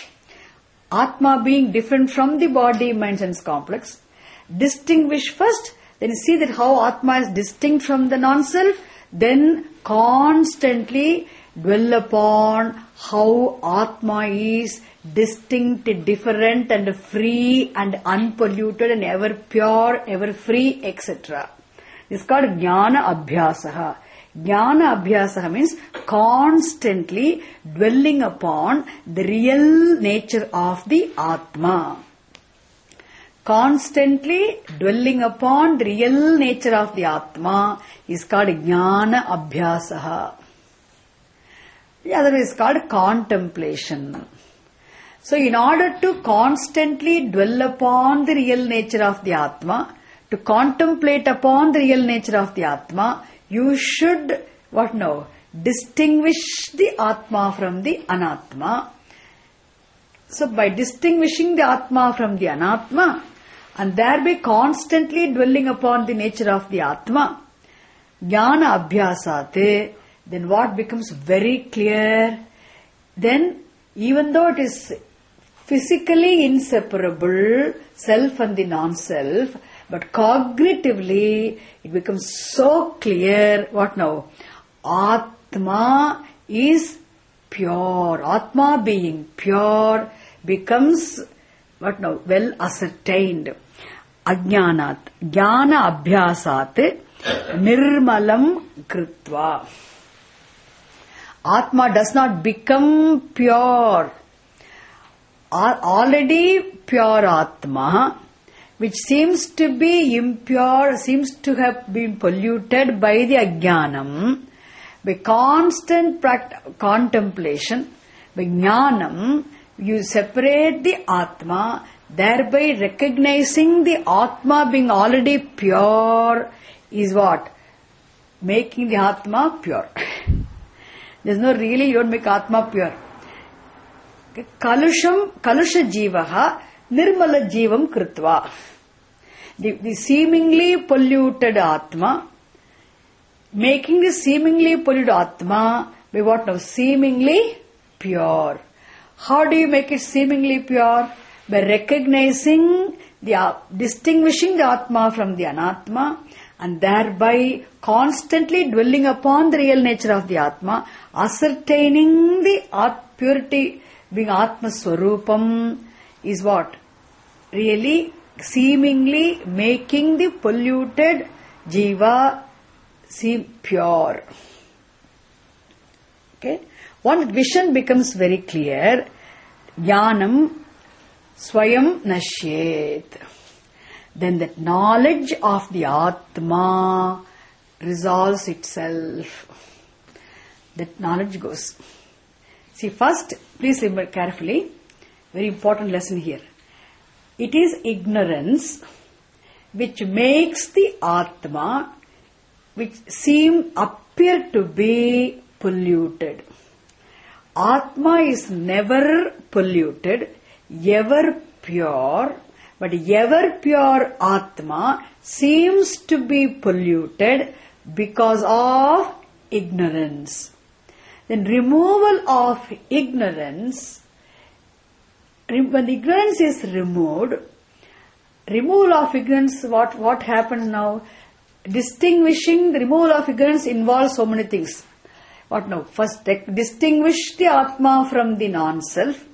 Atma being different from the body, mind, sense complex. Distinguish first, then see that how Atma is distinct from the non-self. Then constantly dwell upon how Atma is distinct, different and free and unpolluted and ever pure, ever free, etc. This is called Jnana Abhyasaha. Jnana Abhyasaha means constantly dwelling upon the real nature of the Atma. Constantly dwelling upon the real nature of the Atma is called Jnana Abhyasaha. The other is called contemplation. So in order to constantly dwell upon the real nature of the Atma, to contemplate upon the real nature of the Atma, you should, distinguish the Atma from the Anatma. So by distinguishing the Atma from the Anatma, and thereby constantly dwelling upon the nature of the Atma, Jnana Abhyasate, then what becomes very clear? Then even though it is physically inseparable, self and the non-self, but cognitively it becomes so clear, what now? Atma is pure. Atma being pure becomes, what now? Well ascertained. Ajnanat. Jnana abhyasat nirmalam kritva. Atma does not become pure. Already pure Atma, which seems to be impure, seems to have been polluted by the Ajnanam, by constant contemplation, by Jnanam, you separate the Atma, thereby recognizing the Atma being already pure is what? Making the Atma pure. There's no really, you don't make Atma pure. Kalusha jivaha nirmala jivam kritva. The seemingly polluted Atma, making the seemingly polluted Atma by what now? Seemingly pure. How do you make it seemingly pure? By recognizing distinguishing the Atma from the Anatma, and thereby constantly dwelling upon the real nature of the Atma, ascertaining the purity being Atma Swarupam is what? Really seemingly making the polluted Jiva seem pure. Okay? Once vision becomes very clear, Jnanam Swayam Nashyet. Then that knowledge of the Atma resolves itself. That knowledge goes. See, first, please remember carefully, very important lesson here. It is ignorance which makes the Atma, which appear to be polluted. Atma is never polluted, ever pure, but ever pure Atma seems to be polluted because of ignorance. Then removal of ignorance, when ignorance is removed, removal of ignorance, what happens now? Distinguishing the removal of ignorance involves so many things. what now? First, distinguish the Atma from the non-self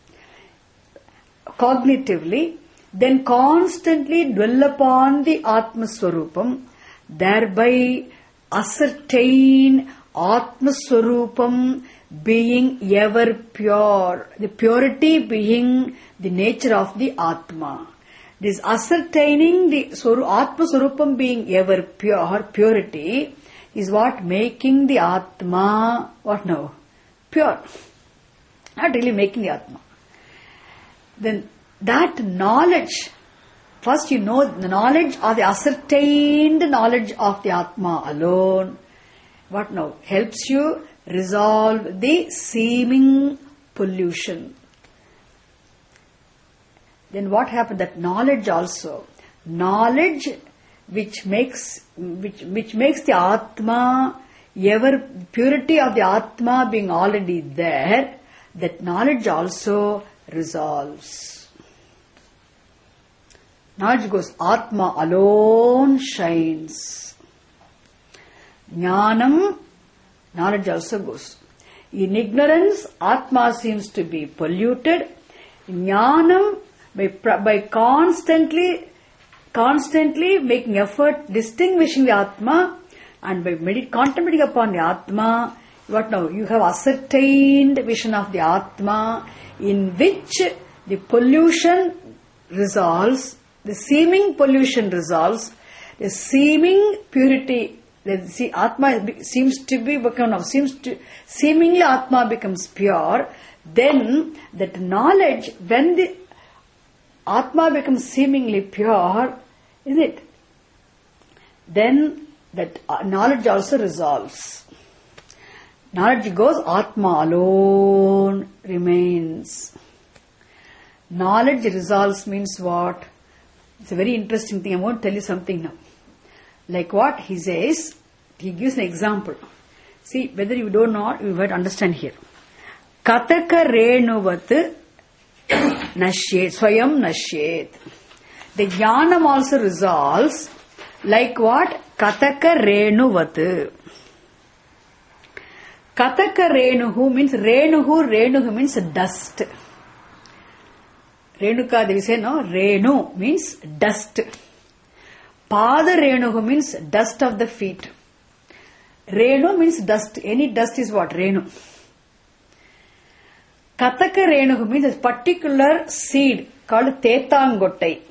cognitively, then constantly dwell upon the Atma Swarupam, thereby ascertain Atma Swarupam being ever pure, the purity being the nature of the Atma. This ascertaining the Atma Swarupam being ever pure, purity, is what making the Atma, what now? Pure. Not really making the Atma. Then that knowledge, first you know the knowledge or the ascertained knowledge of the Atma alone, what now? Helps you resolve the seeming pollution. Then what happened? That knowledge also, knowledge which makes the Atma ever, purity of the Atma being already there, that knowledge also resolves. Knowledge goes, Atma alone shines. Jnanam, knowledge also goes. In ignorance, Atma seems to be polluted. Jnanam, by constantly making effort, distinguishing the Atma, and by contemplating upon the Atma, what now? You have ascertained vision of the Atma, in which the pollution resolves, the seeming pollution resolves, the seeming purity, the Atma seems to be seemingly Atma becomes pure. Then that knowledge, when the Atma becomes seemingly pure, is it? Then that knowledge also resolves. Knowledge goes, Atma alone remains. Knowledge resolves means what? It's a very interesting thing. I want to tell you something now. Like what he says, he gives an example. See, whether you do not, you might understand here. Kataka renuvat nashyet, swayam nashyet. The jnanam also resolves like what? Kataka renuvat. Kataka renuhu means renuhu means dust. Renuka, they say no, renu means dust. Pada renuhu means dust of the feet. Renu means dust. Any dust is what? Renu. Kataka renuhu means a particular seed called tetangottai.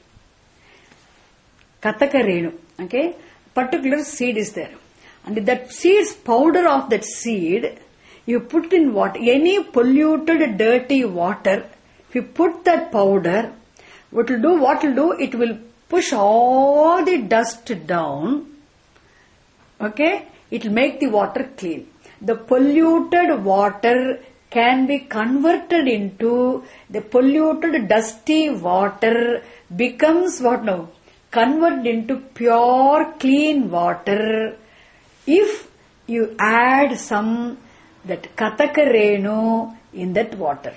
Kataka renu. Okay? Particular seed is there. And that seed's powder of that seed, you put in water, any polluted, dirty water, if you put that powder, what will do, it will push all the dust down. Okay? It will make the water clean. The polluted water can be converted into, the polluted dusty water becomes what now? Converted into pure clean water if you add some that Kataka renu in that water.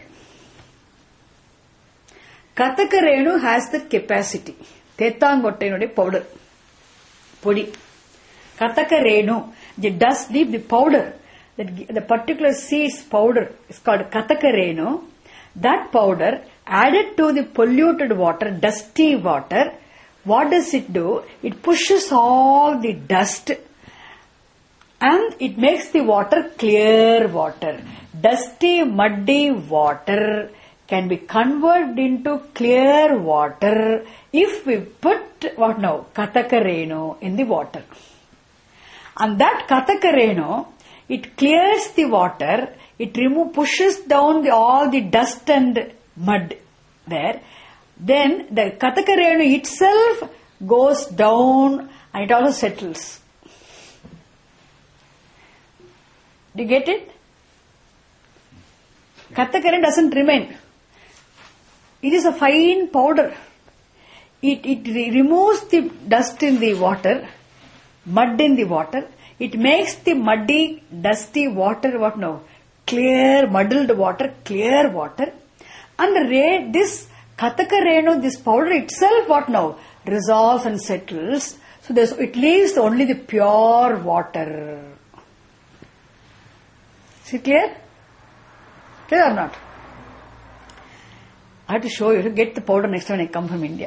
Kataka renu has the capacity. Tetangottai powder. Podi. Kataka renu, the dust, the powder, the particular seed's powder is called Kataka renu. That powder added to the polluted water, dusty water, what does it do? It pushes all the dust and it makes the water clear water. Dusty, muddy water can be converted into clear water if we put what now? Kataka renu in the water. And that Kataka renu, it clears the water, it pushes down all the dust and mud there. Then the Kataka renu itself goes down and it also settles. Do you get it? Kataka renu doesn't remain. It is a fine powder. It removes the dust in the water, mud in the water. It makes the muddy, dusty water, what now? Clear, muddled water, clear water. And this Kataka renu, this powder itself, what now? Resolves and settles. So it leaves only the pure water. Is it clear? Clear or not? I have to show you to get the powder next time when I come from India.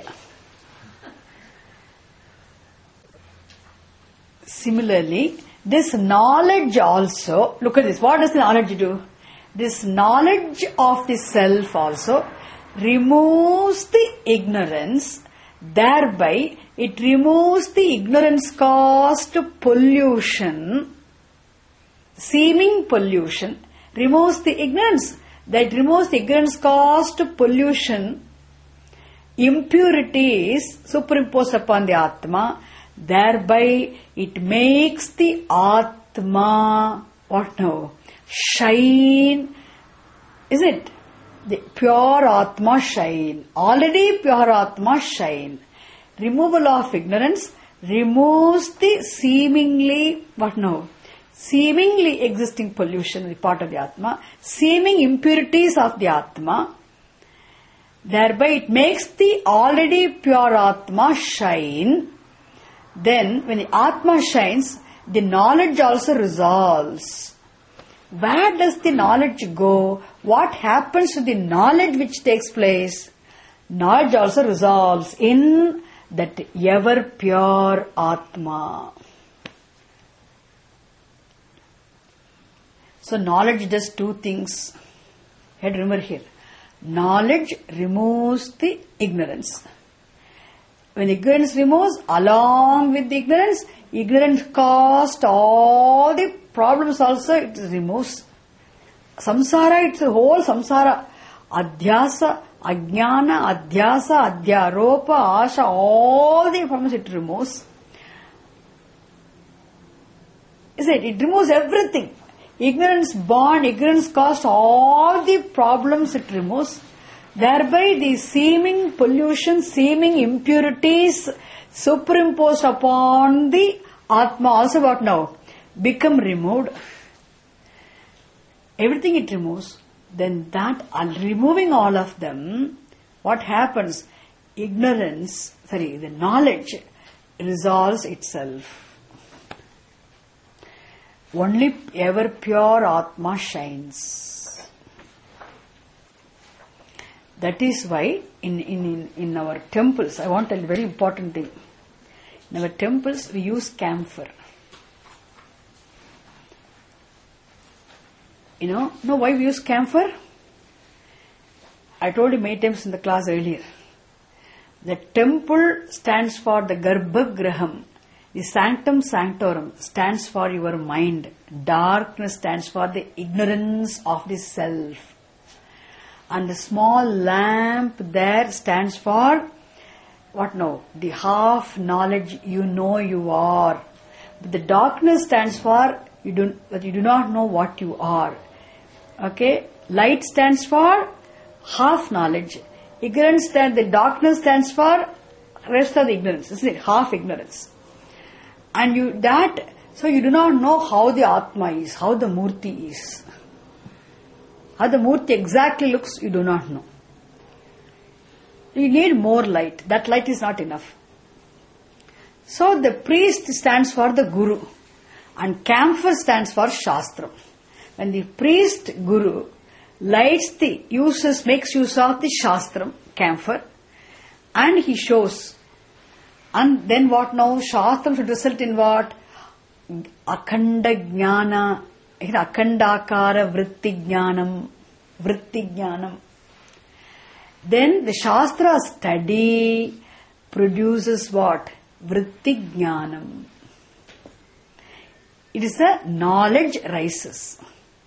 Similarly, this knowledge also, look at this, what does the knowledge do? This knowledge of the self also removes the ignorance, thereby it removes the ignorance caused pollution, seeming pollution, removes the ignorance, that removes the ignorance caused pollution, impurities superimposed upon the Atma, thereby it makes the Atma, what now? Shine. Is it? The pure Atma shine. Already pure Atma shine. Removal of ignorance removes the seemingly, what now? Seemingly existing pollution, the part of the Atma, seeming impurities of the Atma. Thereby it makes the already pure Atma shine. Then when the Atma shines, the knowledge also resolves. Where does the knowledge go? What happens to the knowledge which takes place? Knowledge also resolves in that ever pure Atma. So knowledge does two things. You have to remember here. Knowledge removes the ignorance. When ignorance removes, along with the ignorance caused all the problems also it removes. Samsara, it's a whole samsara. Adhyasa, ajnana, adhyasa, adhyaropa, asha, all the problems it removes. Is it? It removes everything. Ignorance born, ignorance caused all the problems it removes. Thereby the seeming pollution, seeming impurities superimposed upon the Atma also what now? Become removed. Everything it removes. Then that, removing all of them, what happens? The knowledge resolves itself. Only ever pure Atma shines. That is why in our temples, I want to tell you a very important thing. In our temples, we use camphor. Know why we use camphor? I told you many times in the class earlier. The temple stands for the Garbhagraham. The sanctum sanctorum stands for your mind. Darkness stands for the ignorance of the self. And the small lamp there stands for what now? The half knowledge you know you are. But the darkness stands for you do not know what you are. Okay? Light stands for half knowledge. Ignorance the darkness stands for rest of the ignorance. Isn't it? Half ignorance. And so you do not know how the Atma is, how the Murti is. How the Murti exactly looks, you do not know. You need more light. That light is not enough. So the priest stands for the Guru. And camphor stands for Shastram. When the priest, Guru, makes use of the Shastram, camphor, and he shows. And then what now? Shastram should result in what? Akhanda jnana, akhandakara vritti jnanam. Then the Shastra study produces what? Vritti jnanam. It is a knowledge rises.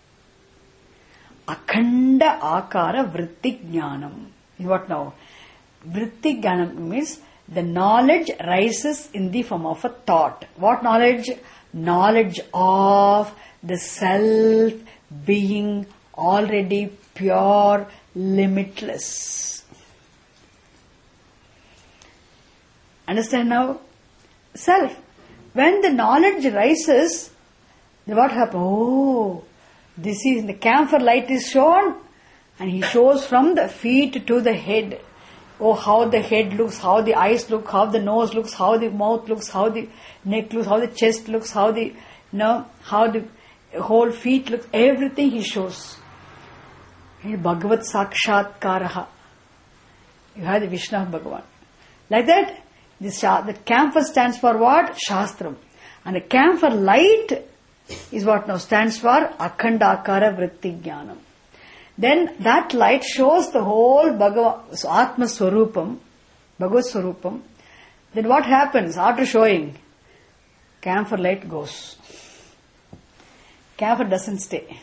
Akhanda akara vritti jnanam. What now? Vritti jnanam means the knowledge rises in the form of a thought. What knowledge? Knowledge of the self being already pure, limitless. Understand now? Self. When the knowledge rises, what happens? Oh, this is the camphor light is shown, and he shows from the feet to the head. Oh, how the head looks, how the eyes look, how the nose looks, how the mouth looks, how the neck looks, how the chest looks, how the whole feet, looks, everything he shows. Bhagavat Sakshatkaraha. You have the Vishnu of Bhagavan. Like that, the camphor stands for what? Shastram. And the camphor light is what now stands for Akhandakara Vritti Jnanam. Then that light shows the whole Atma Swarupam, Bhagavad Swarupam. Then what happens after showing? Camphor light goes. Camphor doesn't stay.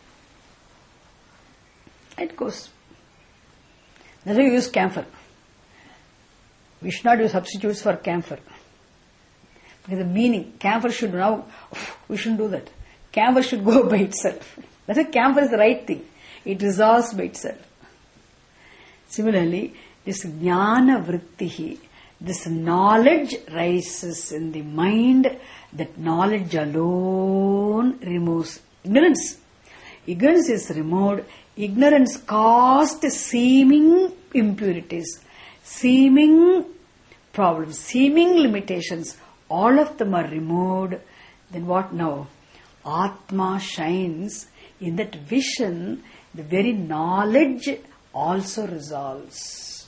It goes. That's why we use camphor. We should not use substitutes for camphor. Because the meaning, camphor should now, we shouldn't do that. Camphor should go by itself. That's why camphor is the right thing. It resolves by itself. Similarly, this jnana vrittihi, this knowledge rises in the mind, that knowledge alone removes ignorance. Ignorance is removed. Ignorance caused seeming impurities, seeming problems, seeming limitations. All of them are removed. Then what now? Atma shines. In that vision, the very knowledge also resolves.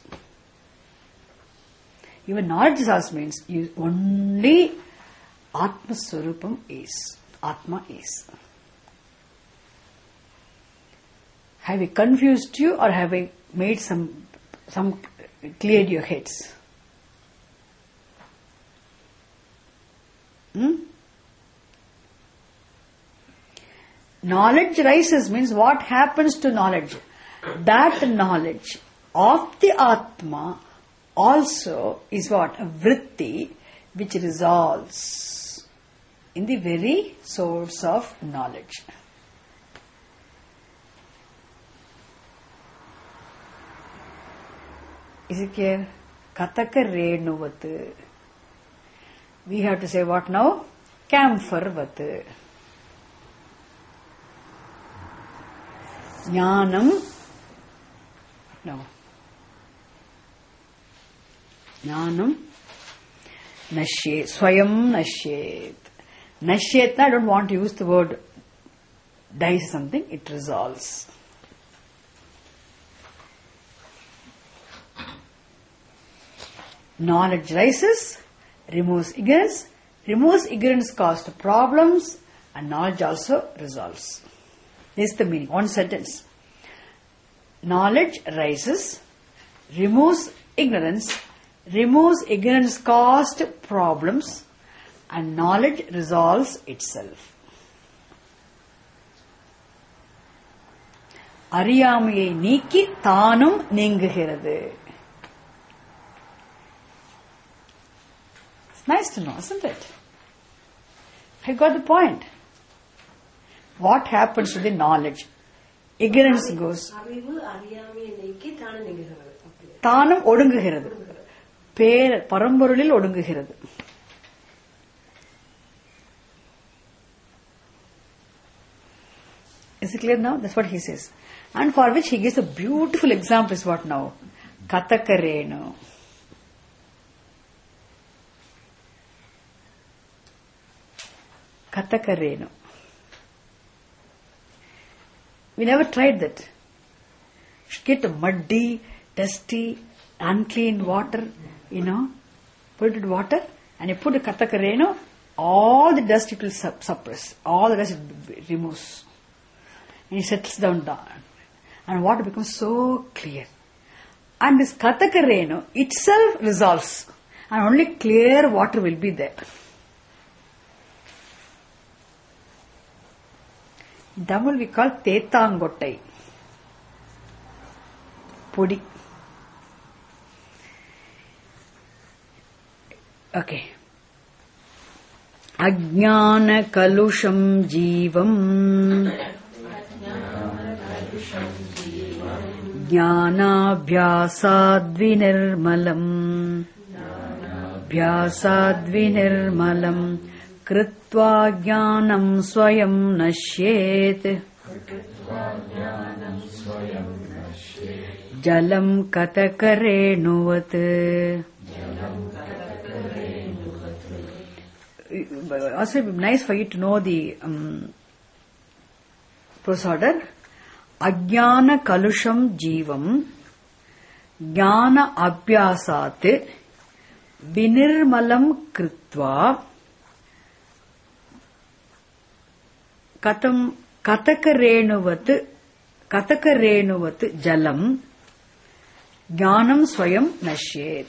Even knowledge resolves means only Atma Swarupam is. Atma is. Have I confused you, or have I made some cleared your heads? Knowledge rises means what happens to knowledge? That knowledge of the Atma also is what? A vritti which resolves in the very source of knowledge. Is it clear? Kataka Renuvat. We have to say what now? Camphor-vat. Jnanam. No. Jnanam. Nashyet. Swayam nashyet. Nashyet, I don't want to use the word dies something. It resolves. Knowledge rises, removes ignorance caused problems, and knowledge also resolves. This is the meaning. One sentence. Knowledge rises, removes ignorance caused problems, and knowledge resolves itself. Ariyamayai நீக்கி தானும் நீங்குகிறது. It's nice to know, isn't it? I got the point. What happens to the knowledge? Ignorance goes. தானும் ஒடுங்குகிறது. பரம்பொருளில் ஒடுங்குகிறது. Is it clear now? That's what he says. And for which he gives a beautiful example is what now? Katakareno. Katakareno. We never tried that. Get muddy, dusty, unclean water, polluted water, and you put a Katakareno, all the dust it will suppress, all the dust it removes. And it settles down. And water becomes so clear. And this Katakareno itself resolves. And only clear water will be there. In Tamil we call Tetangottai. Podi. Okay. Ajnana kalusham jivam. Jnanabhyasadvinirmalam. Bhyasadvinirmalam. Kritva jnanam swayam nashyet. Jalam katakarenuvat. Also, it would be nice for you to know the Prosorder. Ajnana kalusham jivam jnana abhyasat vinirmalam kritva katam katakarenuvat jalam jnanam swayam nashyet.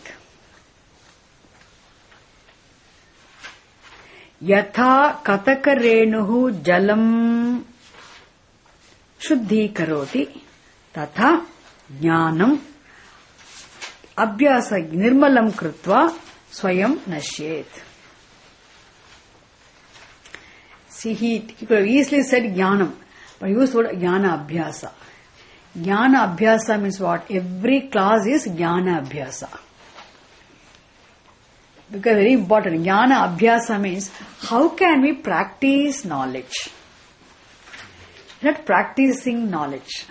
Yatha katakarenuhu jalam shuddhi karoti tatha jnanam abhyasa nirmalam kritva swayam nashyet. See, he could have easily said jnanam, but he used the word jnana abhyasa. Jnana abhyasa means what? Every class is jnana abhyasa. Because very important, jnana abhyasa means how can we practice knowledge? Not practicing knowledge.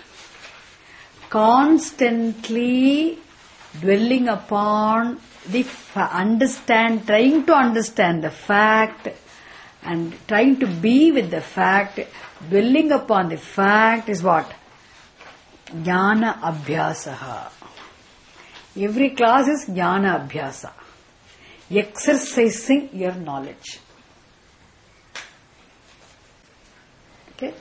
Constantly dwelling upon the trying to understand the fact and trying to be with the fact, dwelling upon the fact is what? Jnana abhyasaha. Every class is jnana abhyasa. Exercising your knowledge. Okay?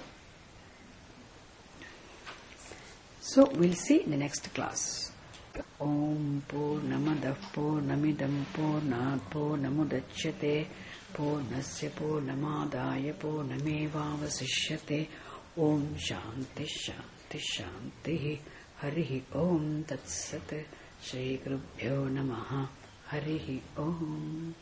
So we'll see in the next class. Om Purnamadav Purnamidam Purnat Purnamudachyate Purnasya Purnamadaya Purnamevavasishyate. Om Shanti Shanti Shanti. Harihi Om Tat Sat. Shri Gurubhyo Namaha. Harihi Om.